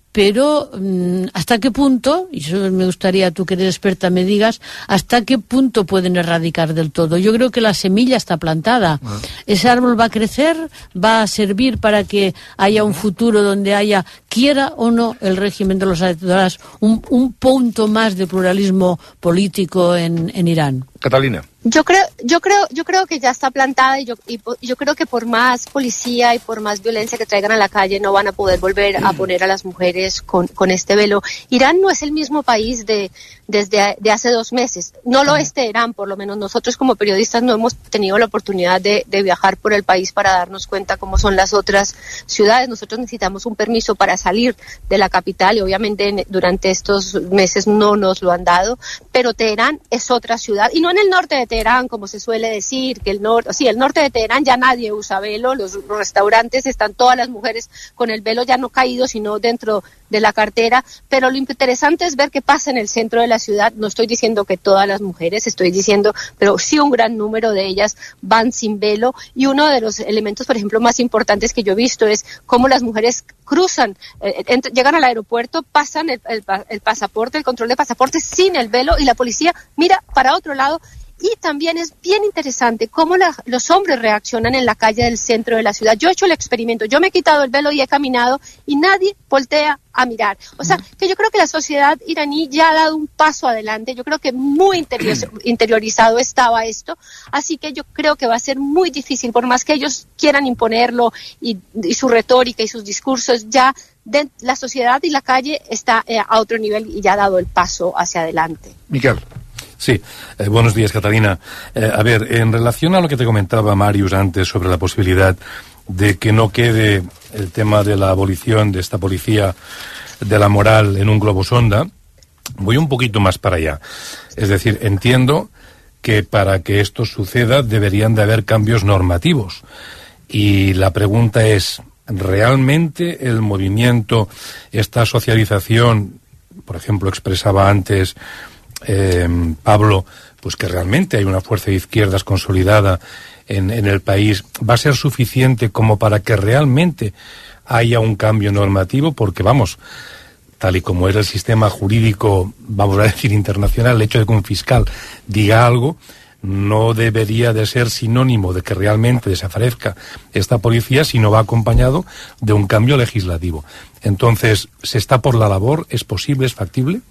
pero mmm, ¿hasta qué punto, y eso me gustaría, tú que eres experta, me digas, hasta qué punto pueden erradicar del todo? Yo creo que la semilla está plantada. Ah. Ese árbol va a crecer, va a servir para que haya un futuro donde haya, quiera o no, el régimen de los ayatolás, un, un punto más de pluralismo político en, en Irán. Catalina. Yo creo, yo creo, yo creo que ya está plantada y yo, y yo creo que por más policía y por más violencia que traigan a la calle no van a poder volver a poner a las mujeres con, con este velo. Irán no es el mismo país de desde de hace dos meses. No lo es Teherán, por lo menos nosotros como periodistas no hemos tenido la oportunidad de, de viajar por el país para darnos cuenta cómo son las otras ciudades. Nosotros necesitamos un permiso para salir de la capital y obviamente en, durante estos meses no nos lo han dado, pero Teherán es otra ciudad y no en el norte de Teherán, como se suele decir, que el norte, sí, el norte de Teherán ya nadie usa velo, los, los restaurantes están todas las mujeres con el velo ya no caído, sino dentro de la cartera, pero lo interesante es ver qué pasa en el centro de la ciudad. No estoy diciendo que todas las mujeres, estoy diciendo, pero sí un gran número de ellas van sin velo, y uno de los elementos, por ejemplo, más importantes que yo he visto es cómo las mujeres cruzan, eh, ent- llegan al aeropuerto, pasan el, el, el pasaporte, el control de pasaporte sin el velo, y la policía mira para otro lado. Y también es bien interesante cómo la, los hombres reaccionan en la calle del centro de la ciudad. Yo he hecho el experimento, yo me he quitado el velo y he caminado y nadie voltea a mirar. O sea, que yo creo que la sociedad iraní ya ha dado un paso adelante. Yo creo que muy interior, interiorizado estaba esto. Así que yo creo que va a ser muy difícil, por más que ellos quieran imponerlo y, y su retórica y sus discursos, ya de, la sociedad y la calle está eh, a otro nivel y ya ha dado el paso hacia adelante. Miquel. Sí, eh, buenos días, Catalina. Eh, a ver, en relación a lo que te comentaba Marius antes sobre la posibilidad de que no quede el tema de la abolición de esta policía de la moral en un globo sonda, voy un poquito más para allá. Es decir, entiendo que para que esto suceda deberían de haber cambios normativos. Y la pregunta es, ¿realmente el movimiento, esta socialización, por ejemplo, expresaba antes Eh, Pablo, pues que realmente hay una fuerza de izquierdas consolidada en, en el país, va a ser suficiente como para que realmente haya un cambio normativo? Porque vamos, tal y como es el sistema jurídico, vamos a decir internacional, el hecho de que un fiscal diga algo no debería de ser sinónimo de que realmente desaparezca esta policía, sino va acompañado de un cambio legislativo. Entonces, ¿se está por la labor? ¿Es posible? ¿Es factible?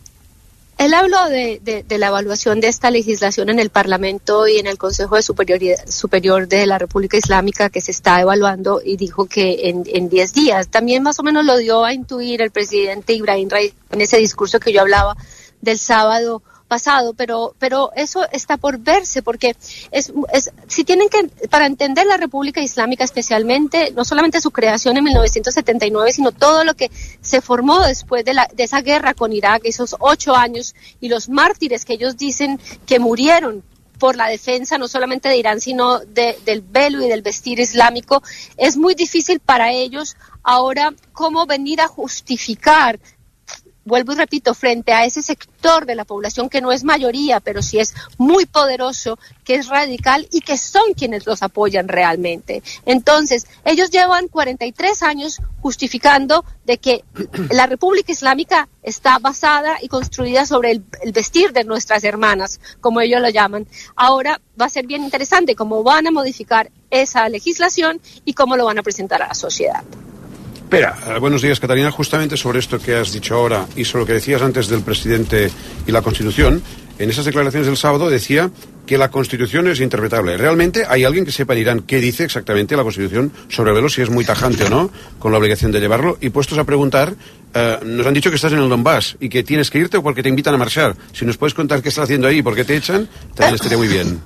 Él habló de, de, de la evaluación de esta legislación en el Parlamento y en el Consejo de Superioridad, Superior de la República Islámica que se está evaluando, y dijo que en, en diez días. También más o menos lo dio a intuir el presidente Ibrahim Raisi en ese discurso que yo hablaba del sábado pasado, pero pero eso está por verse, porque es, es si tienen que, para entender la República Islámica especialmente, no solamente su creación en mil novecientos setenta y nueve, sino todo lo que se formó después de, la, de esa guerra con Irak, esos ocho años, y los mártires que ellos dicen que murieron por la defensa no solamente de Irán, sino de, del velo y del vestir islámico. Es muy difícil para ellos ahora cómo venir a justificar, vuelvo y repito, frente a ese sector de la población que no es mayoría, pero sí es muy poderoso, que es radical y que son quienes los apoyan realmente. Entonces, ellos llevan cuarenta y tres años justificando de que la República Islámica está basada y construida sobre el, el vestir de nuestras hermanas, como ellos lo llaman. Ahora va a ser bien interesante cómo van a modificar esa legislación y cómo lo van a presentar a la sociedad. Espera, uh, buenos días, Catalina. Justamente sobre esto que has dicho ahora y sobre lo que decías antes del presidente y la Constitución, en esas declaraciones del sábado decía que la Constitución es interpretable. ¿Realmente hay alguien que sepa en Irán qué dice exactamente la Constitución sobre el velo, si es muy tajante o no, con la obligación de llevarlo? Y puestos a preguntar, uh, nos han dicho que estás en el Donbass y que tienes que irte o porque te invitan a marchar. Si nos puedes contar qué estás haciendo ahí y por qué te echan, también estaría muy bien.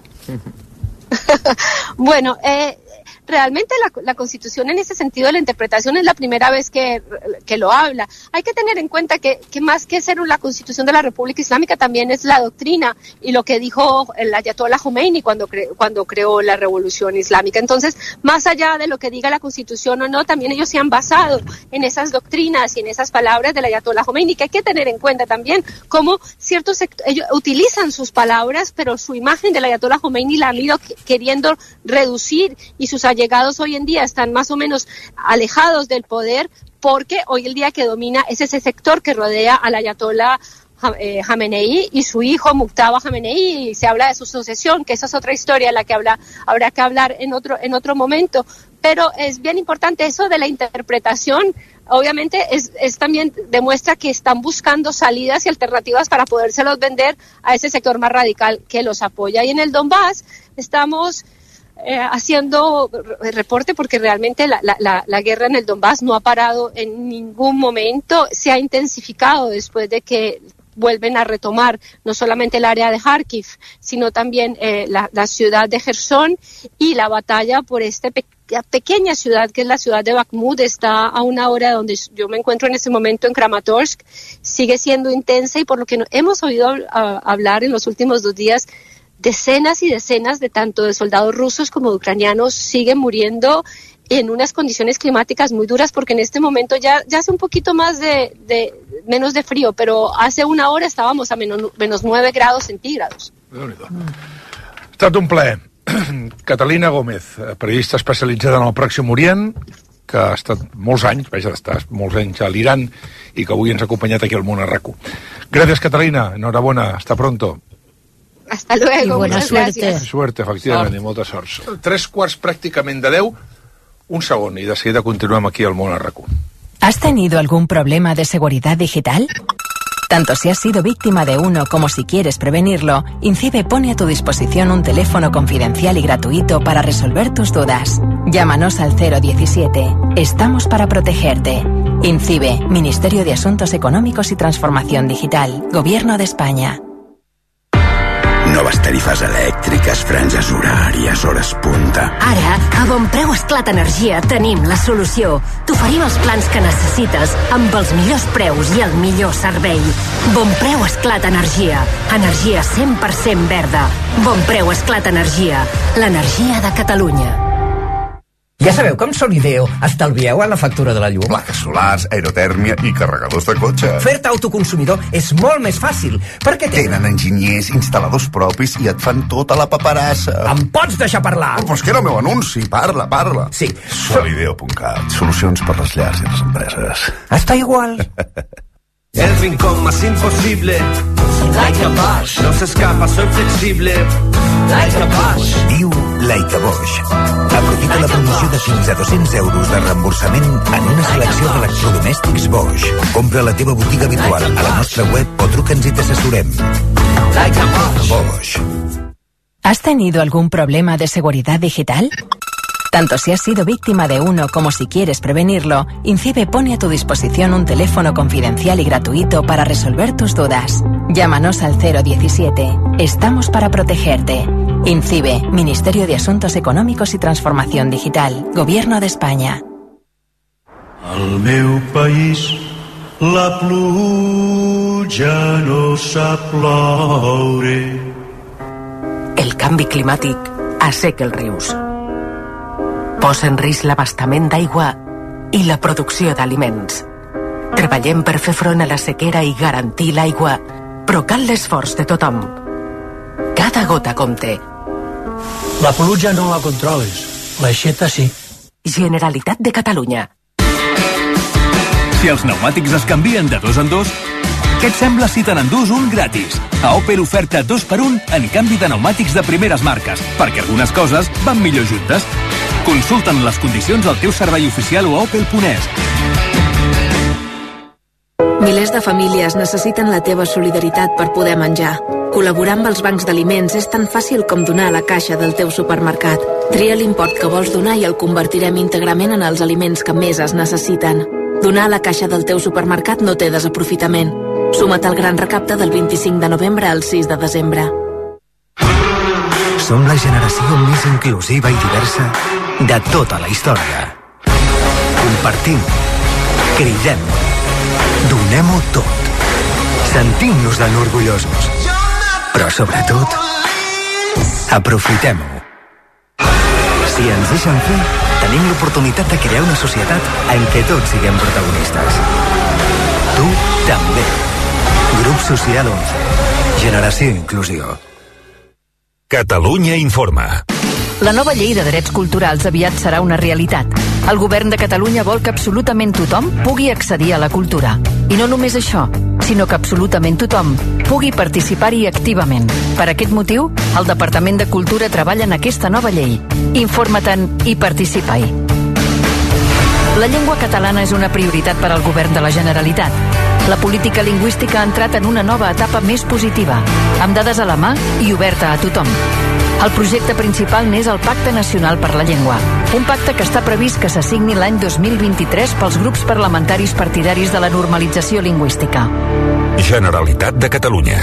Bueno, eh... realmente la, la Constitución en ese sentido de la interpretación es la primera vez que, que lo habla. Hay que tener en cuenta que, que más que ser la Constitución de la República Islámica también es la doctrina y lo que dijo el Ayatollah Khomeini cuando, cre, cuando creó la Revolución Islámica. Entonces, más allá de lo que diga la Constitución o no, también ellos se han basado en esas doctrinas y en esas palabras del Ayatollah Khomeini, que hay que tener en cuenta también cómo ciertos sectores, ellos utilizan sus palabras, pero su imagen del Ayatollah Khomeini la han ido queriendo reducir y sus allegados hoy en día están más o menos alejados del poder porque hoy el día que domina es ese sector que rodea al ayatolá Jamenei y su hijo Muqtada Jamenei, y se habla de su sucesión, que esa es otra historia la que habla, habrá que hablar en otro, en otro momento, pero es bien importante eso de la interpretación. Obviamente es, es también demuestra que están buscando salidas y alternativas para podérselos vender a ese sector más radical que los apoya. Y en el Donbass estamos eh, haciendo reporte porque realmente la, la, la guerra en el Donbass no ha parado en ningún momento, se ha intensificado después de que vuelven a retomar no solamente el área de Kharkiv, sino también eh, la, la ciudad de Gerson, y la batalla por esta pe pequeña ciudad que es la ciudad de Bakhmut está a una hora de donde yo me encuentro en este momento en Kramatorsk, sigue siendo intensa, y por lo que no, hemos oído uh, hablar en los últimos dos días, decenas y decenas de tanto de soldados rusos como de ucranianos siguen muriendo en unas condiciones climáticas muy duras, porque en este momento ya, ya hace un poquito más de, de menos de frío, pero hace una hora estábamos a menos, menos nueve grados centígrados. Ha estat un plaer. Catalina Gómez, periodista especialitzada en el Pròxim Orient, que ha estat molts anys, vaja, està molts anys a l'Iran, i que avui ens ha acompanyat aquí al Món a RAC u. Gràcies, Catalina, enhorabona, hasta pronto. Hasta luego. Y buena suerte. Gràcies. Suerte, efectivament, i molta sort. Tres quarts pràcticament de deu, un segon, y de seguida continuem aquí al Món a RAC u. ¿Has tenido algún problema de seguridad digital? Tanto si has sido víctima de uno como si quieres prevenirlo, INCIBE pone a tu disposición un teléfono confidencial y gratuito para resolver tus dudas. Llámanos al cero diecisiete. Estamos para protegerte. INCIBE, Ministerio de Asuntos Económicos y Transformación Digital, Gobierno de España. Noves tarifes elèctriques, franges horàries, hores punta. Ara, a Bonpreu Esclat Energia tenim la solució. T'oferim els plans que necessites amb els millors preus i el millor servei. Bonpreu Esclat Energia. Energia cent per cent verda. Bonpreu Esclat Energia. L'energia de Catalunya. Ja sabeu com Solideo estalvieu en la factura de la llum? Plaques solars, aerotèrmia i carregadors de cotxe. Fer-te autoconsumidor és molt més fàcil, perquè tenen enginyers, instal·ladors propis i et fan tota la paperassa. Em pots deixar parlar? Oh, però és que era el meu anunci, parla, parla. Sí. Solideo punt cat, solucions per les llars i les empreses. Està igual. El rincón más imposible. Like a Bosch. No se escapa, soy flexible. Like a Bosch. Diu Like a Bosch. Aprofita la promoció de fins a dos-cents euros de reemborsament en una selecció d'electrodomèstics Bosch. Compra a la teva botiga habitual, a la nostra web o truca'ns i t'assessorem. Like a Bosch. Bosch. ¿Has tenido algún problema de seguridad digital? Tanto si has sido víctima de uno como si quieres prevenirlo, INCIBE pone a tu disposición un teléfono confidencial y gratuito para resolver tus dudas. Llámanos al cero diecisiete. Estamos para protegerte. INCIBE, Ministerio de Asuntos Económicos y Transformación Digital, Gobierno de España. Al meu país la pluja no sap ploure. El canvi climàtic asseca els rius. Posa en risc l'abastament d'aigua i la producció d'aliments. Treballem per fer front a la sequera i garantir l'aigua, però cal l'esforç de tothom. Cada gota compte. La pluja no la controles, l'aixeta sí. Generalitat de Catalunya. Si els pneumàtics es canvien de dos en dos, què et sembla si te n'endús un gratis? A Opel oferta dos per un en canvi de pneumàtics de primeres marques, perquè algunes coses van millor juntes. Consulta'n les condicions al teu servei oficial o a opel punt es. Milers de famílies necessiten la teva solidaritat per poder menjar. Col·laborar amb els bancs d'aliments és tan fàcil com donar a la caixa del teu supermercat. Tria l'import que vols donar i el convertirem íntegrament en els aliments que més es necessiten. Donar a la caixa del teu supermercat no té desaprofitament. Suma't al gran recapte del vint-i-cinc de novembre al sis de desembre. Som la generació més inclusiva i diversa de tota la història. Compartim, cridem, donem-ho tot, sentim-nos-en orgullosos, però sobretot, aprofitem-ho. Si ens deixen fer, tenim l'oportunitat de crear una societat en què tots siguem protagonistes. Tu també. Grup Social onze. Generació Inclusió. Catalunya informa. La nova llei de drets culturals aviat serà una realitat. El govern de Catalunya vol que absolutament tothom pugui accedir a la cultura. I no només això, sinó que absolutament tothom pugui participar-hi activament. Per aquest motiu, el Departament de Cultura treballa en aquesta nova llei. Informa-te'n i participa-hi. La llengua catalana és una prioritat per al govern de la Generalitat. La política lingüística ha entrat en una nova etapa més positiva, amb dades a la mà i oberta a tothom. El projecte principal n'és el Pacte Nacional per la Llengua, un pacte que està previst que s'assigni l'any dos mil vint-i-tres pels grups parlamentaris partidaris de la normalització lingüística. Generalitat de Catalunya.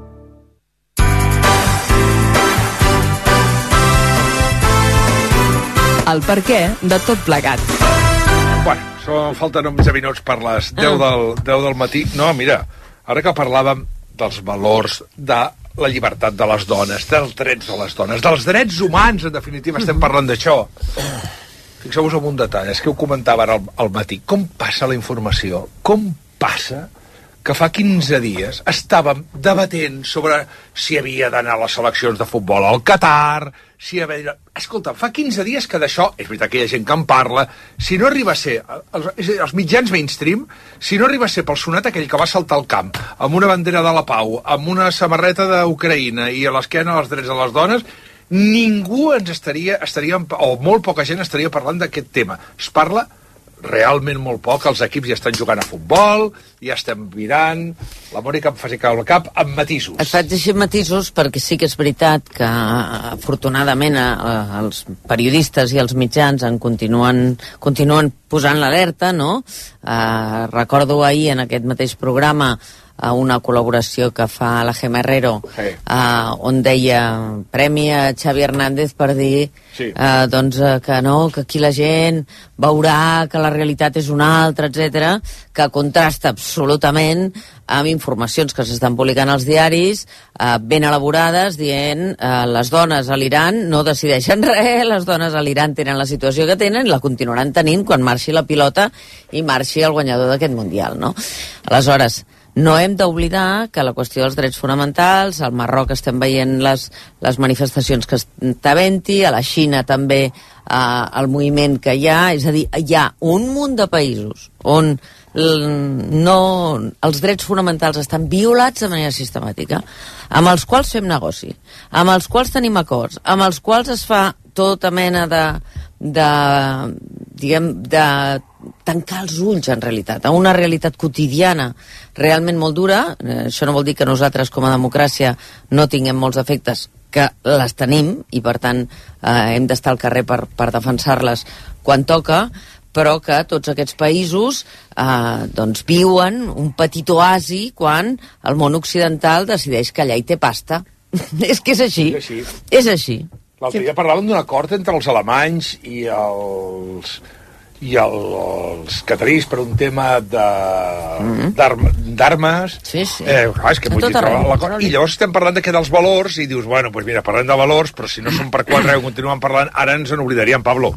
El perquè de tot plegat. Bueno, són, falten onze minuts per les deu del, deu del matí. No, mira, ara que parlàvem dels valors de la llibertat de les dones, dels drets de les dones, dels drets humans, en definitiva, estem parlant d'això. Fixeu-vos en un detall, és que ho comentava ara al, al matí. Com passa la informació? Com passa que fa quinze dies estàvem debatent sobre si havia d'anar a les seleccions de futbol al Qatar, si havia... Escolta, fa quinze dies que d'això, és veritat que hi ha gent que en parla, si no arriba a ser, els, els mitjans mainstream, si no arriba a ser pel sonat aquell que va saltar al camp, amb una bandera de la pau, amb una samarreta d'Ucraïna i a l'esquena els drets de les dones, ningú ens estaria, estaria, o molt poca gent estaria parlant d'aquest tema. Es parla realment molt poc, els equips ja estan jugant a futbol, ja estem mirant, la Mònica em faci caure el cap amb matisos. Et faig així matisos perquè sí que és veritat que afortunadament els periodistes i els mitjans en continuen, continuen posant l'alerta, no? Uh, recordo ahir en aquest mateix programa a una col·laboració que fa la Gemma Herrero, sí. uh, on deia premi a Xavi Hernández per dir sí. uh, doncs, uh, que no, que aquí la gent veurà que la realitat és una altra, etcètera, que contrasta absolutament amb informacions que s'estan publicant als diaris, uh, ben elaborades, dient uh, les dones a l'Iran no decideixen res, les dones a l'Iran tenen la situació que tenen i la continuaran tenint quan marxi la pilota i marxi el guanyador d'aquest Mundial, no? Aleshores, no hem d'oblidar que la qüestió dels drets fonamentals, al Marroc estem veient les, les manifestacions que està havent-hi, a la Xina també eh, el moviment que hi ha, és a dir, hi ha un munt de països on no, els drets fonamentals estan violats de manera sistemàtica, amb els quals fem negoci, amb els quals tenim acords, amb els quals es fa tota mena de, de diguem, de tancar els ulls, en realitat, a una realitat quotidiana realment molt dura. Eh, això no vol dir que nosaltres, com a democràcia, no tinguem molts efectes, que les tenim, i per tant eh, hem d'estar al carrer per, per defensar-les quan toca, però que tots aquests països eh, doncs viuen un petit oasi quan el món occidental decideix que allà hi té pasta. És que és així. És així. És així. L'altre dia parlàvem d'un acord entre els alemanys i els... i el, els catarís per un tema de mm-hmm. d'armes sí, sí. Eh, clar, és que vull dir, la, i llavors estem parlant de que dels valors i dius, bueno, pues mira, parlem de valors però si no som per quatre i continuem parlant ara ens n'oblidaríem, Pablo.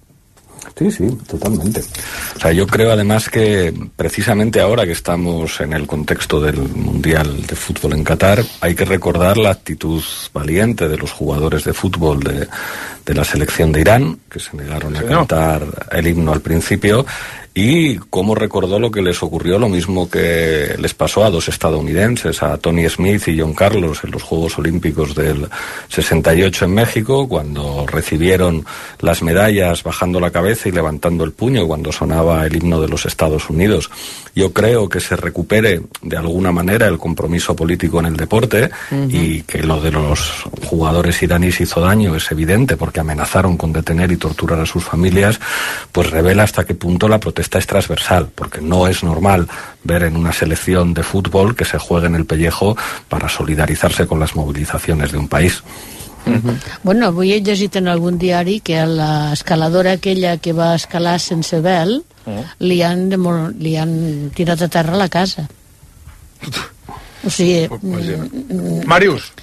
Sí, sí, totalmente. O sea, yo creo además que precisamente ahora que estamos en el contexto del Mundial de Fútbol en Qatar, hay que recordar la actitud valiente de los jugadores de fútbol de, de la selección de Irán, que se negaron a cantar el himno al principio, y cómo recordó lo que les ocurrió, lo mismo que les pasó a dos estadounidenses, a Tony Smith y John Carlos, en los Juegos Olímpicos del sesenta y ocho en México, cuando recibieron las medallas bajando la cabeza y levantando el puño cuando sonaba el himno de los Estados Unidos. Yo creo que se recupere de alguna manera el compromiso político en el deporte, uh-huh. y que lo de los jugadores iraníes hizo daño, es evidente, porque amenazaron con detener y torturar a sus familias, pues revela hasta qué punto la protesta es transversal, porque no es normal ver en una selección de fútbol que se juegue en el pellejo para solidarizarse con las movilizaciones de un país. Uh-huh. Bueno, avui he llegit en algun diari que l'escaladora aquella que va escalar sense vel uh-huh. li, han demol... li han tirat a terra la casa. O sigui... Mm, Màrius.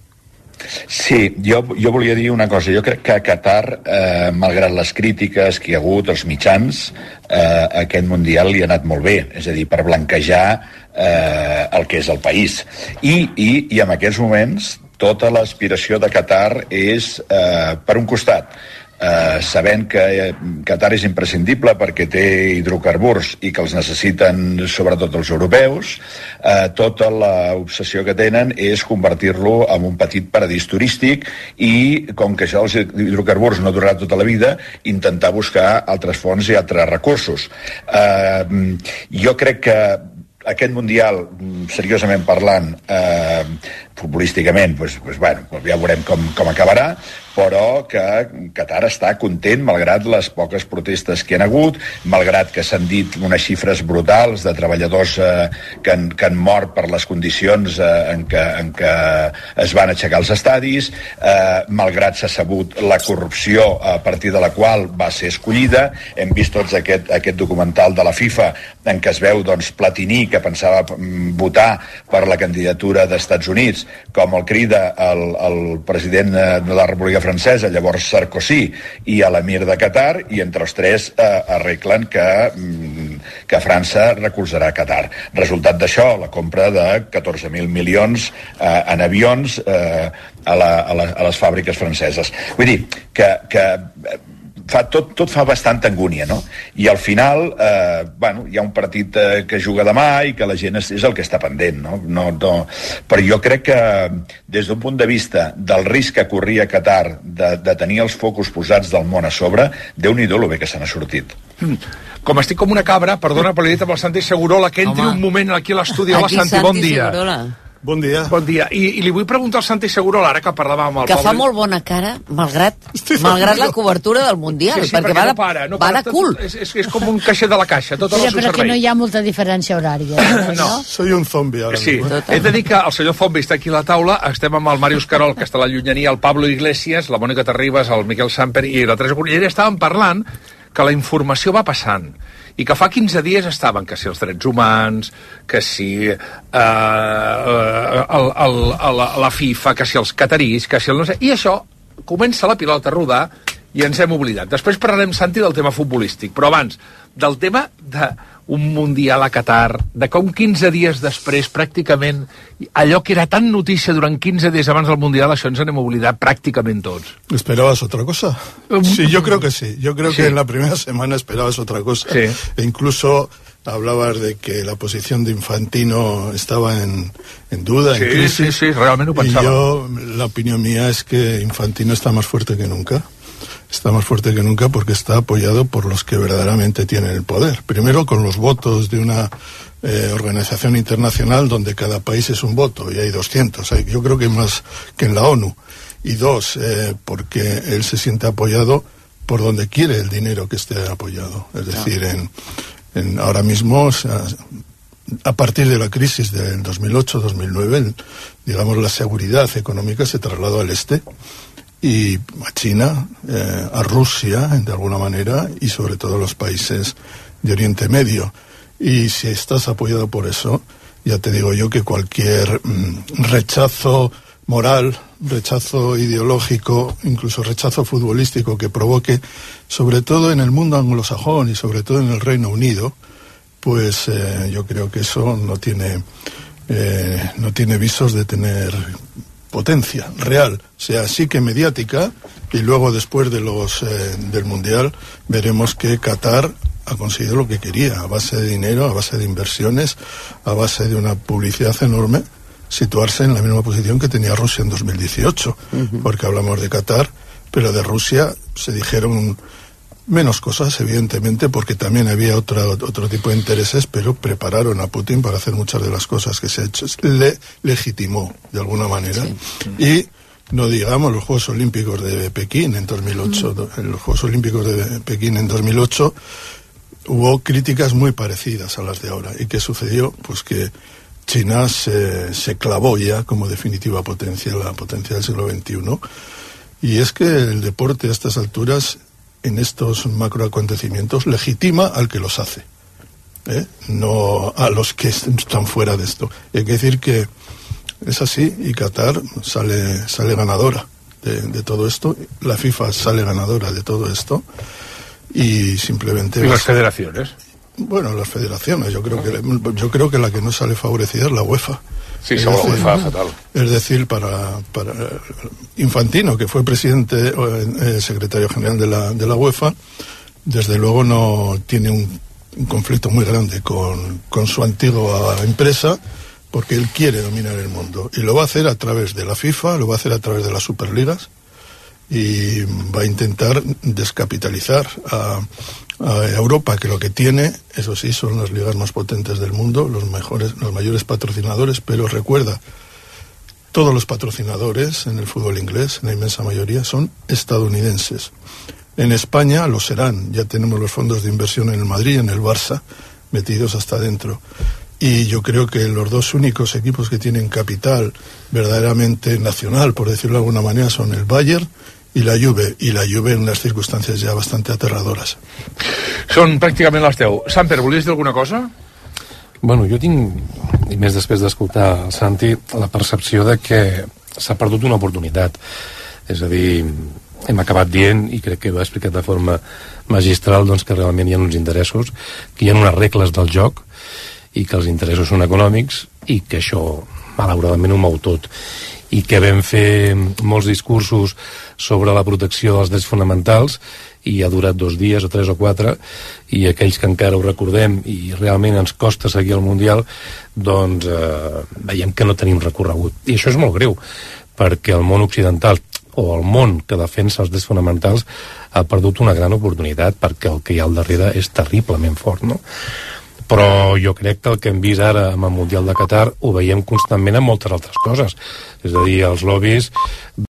Sí, jo, jo volia dir una cosa. Jo crec que a Qatar, eh, malgrat les crítiques que hi ha hagut als mitjans, eh, aquest Mundial li ha anat molt bé, és a dir, per blanquejar eh, el que és el país. I, i, i en aquests moments tota l'aspiració de Qatar és, eh, per un costat, eh, sabent que Qatar és imprescindible perquè té hidrocarburs i que els necessiten sobretot els europeus, eh, tota l'obsessió que tenen és convertir-lo en un petit paradís turístic i, com que això dels hidrocarburs no durarà tota la vida, intentar buscar altres fonts i altres recursos. Eh, jo crec que aquest Mundial, seriosament parlant, eh, futbolísticament, pues, pues, bueno, ja veurem com, com acabarà, però que Qatar està content malgrat les poques protestes que hi ha hagut, malgrat que s'han dit unes xifres brutals de treballadors eh, que, han, que han mort per les condicions eh, en, què, en què es van aixecar els estadis, eh, malgrat s'ha sabut la corrupció a partir de la qual va ser escollida. Hem vist tots aquest, aquest documental de la FIFA en què es veu doncs, Platini, que pensava votar per la candidatura d'Estats Units, com el crida el, el president de la República Francesa, llavors Sarkozy, i a l'emir de Qatar, i entre els tres eh, arreglen que, que França recolzarà Qatar. Resultat d'això, la compra de catorze mil milions eh, en avions eh, a, la, a, la, a les fàbriques franceses. Vull dir que... que Fa, tot, tot fa bastanta angúnia, no? I al final, eh, bueno, hi ha un partit eh, que juga demà i que la gent és, és el que està pendent, no? No, no? Però jo crec que des d'un punt de vista del risc que corria Qatar de, de tenir els focus posats del món a sobre, Déu-n'hi-do lo bé que se n'ha sortit. Mm. Com estic com una cabra, perdona, però li he dit amb el Santi Segurola que entri Home. un moment aquí a l'estudi. Hola, Santi, Santi, bon dia. Segurola. Bon dia. Bon dia. I, i li vull preguntar al Santi Segurola, ara que parlàvem amb el que Pau... fa molt bona cara, malgrat, malgrat la cobertura del Mundial, sí, sí, perquè, perquè va, no de, para, no va para, de cul. Tot, és, és, és com un caixer de la caixa, tot el seu servei. Però que no hi ha molta diferència horària. no. no? Soy un zombi ara. Sí, he de dir que el senyor Zombi està aquí a la taula, estem amb el Màrius Carol, que està a la llunyania, el Pablo Iglesias, la Mònica Terribas, el Miquel Samper i la Teresa Cunillera. Estàvem parlant que la informació va passant i que fa quinze dies estaven que si els drets humans, que si eh, el, el, el, la FIFA, que si els catarís, que si el no sé... I això comença la pilota a rodar i ens hem oblidat. Després parlarem, Santi, del tema futbolístic, però abans, del tema d'un Mundial a Qatar, de com quinze dies després, pràcticament, allò que era tan notícia durant quinze dies abans del Mundial, això ens n'hem oblidat pràcticament tots. ¿Esperabas otra cosa? Sí, yo creo que sí. Yo creo sí. que en la primera semana esperabas otra cosa. Sí. E incluso hablabas de que la posición de Infantino estaba en, en duda, sí, en crisis. Sí, sí, realment ho pensava. Y yo, la opinión mía es que Infantino está más fuerte que nunca. Está más fuerte que nunca porque está apoyado por los que verdaderamente tienen el poder. Primero, con los votos de una eh, organización internacional donde cada país es un voto, y hay doscientos. Hay, yo creo que más que en la ONU. Y dos, eh, porque él se siente apoyado por donde quiere el dinero que esté apoyado. Es decir, en, en ahora mismo, o sea, a partir de la crisis del dos mil ocho dos mil nueve, el, digamos, la seguridad económica se trasladó al este, y a China, eh, a Rusia, de alguna manera, y sobre todo a los países de Oriente Medio. Y si estás apoyado por eso, ya te digo yo que cualquier mm, rechazo moral, rechazo ideológico, incluso rechazo futbolístico que provoque, sobre todo en el mundo anglosajón y sobre todo en el Reino Unido, pues eh, yo creo que eso no tiene, eh, no tiene visos de tener potencia real, o sea, sí que mediática, y luego después de los eh, del Mundial veremos que Qatar ha conseguido lo que quería, a base de dinero, a base de inversiones, a base de una publicidad enorme, situarse en la misma posición que tenía Rusia en dos mil dieciocho, uh-huh. porque hablamos de Qatar, pero de Rusia se dijeron menos cosas, evidentemente, porque también había otra, otro tipo de intereses, pero prepararon a Putin para hacer muchas de las cosas que se ha hecho. Le legitimó, de alguna manera. Sí. Y no digamos los Juegos Olímpicos de Pekín en dos mil ocho. Mm. En los Juegos Olímpicos de Pekín en dos mil ocho hubo críticas muy parecidas a las de ahora. ¿Y qué sucedió? Pues que China se, se clavó ya como definitiva potencia, la potencia del siglo veintiuno. Y es que el deporte a estas alturas, en estos macroacontecimientos, legitima al que los hace, ¿eh? No a los que están fuera de esto. Hay que decir que es así, y Qatar sale, sale ganadora de, de todo esto, la FIFA sale ganadora de todo esto, y simplemente... ¿Y las federaciones? Bueno, las federaciones, yo creo que yo creo que la que no sale favorecida es la UEFA. Sí, es decir, la UEFA, fatal. Es decir, para, para Infantino, que fue presidente, eh, secretario general de la, de la UEFA, desde luego no tiene un, un conflicto muy grande con, con su antigua empresa, porque él quiere dominar el mundo. Y lo va a hacer a través de la FIFA, lo va a hacer a través de las Superligas, y va a intentar descapitalizar a, a Europa, que lo que tiene, eso sí, son las ligas más potentes del mundo, los mejores, los mayores patrocinadores, pero recuerda, todos los patrocinadores en el fútbol inglés, en la inmensa mayoría, son estadounidenses. En España lo serán, ya tenemos los fondos de inversión en el Madrid, en el Barça, metidos hasta adentro. Y yo creo que los dos únicos equipos que tienen capital verdaderamente nacional, por decirlo de alguna manera, son el Bayern i la Juve, i la Juve en unes circumstàncies ja bastant aterradores. Són pràcticament les deu. Samper, volies dir alguna cosa? Bueno, jo tinc, i més després d'escoltar el Santi, la percepció de que s'ha perdut una oportunitat. És a dir, hem acabat dient, i crec que ho ha explicat de forma magistral, doncs que realment hi ha uns interessos, que hi ha unes regles del joc, i que els interessos són econòmics, i que això, malauradament, ho mou tot. I que vam fer molts discursos sobre la protecció dels drets fonamentals i ha durat dos dies o tres o quatre, i aquells que encara ho recordem i realment ens costa seguir el Mundial, doncs eh, veiem que no tenim recorregut. I això és molt greu, perquè el món occidental o el món que defensa els drets fonamentals ha perdut una gran oportunitat, perquè el que hi ha al darrere és terriblement fort, no? Però jo crec que el que hem vist ara amb el Mundial de Qatar ho veiem constantment en moltes altres coses. És a dir, els lobbies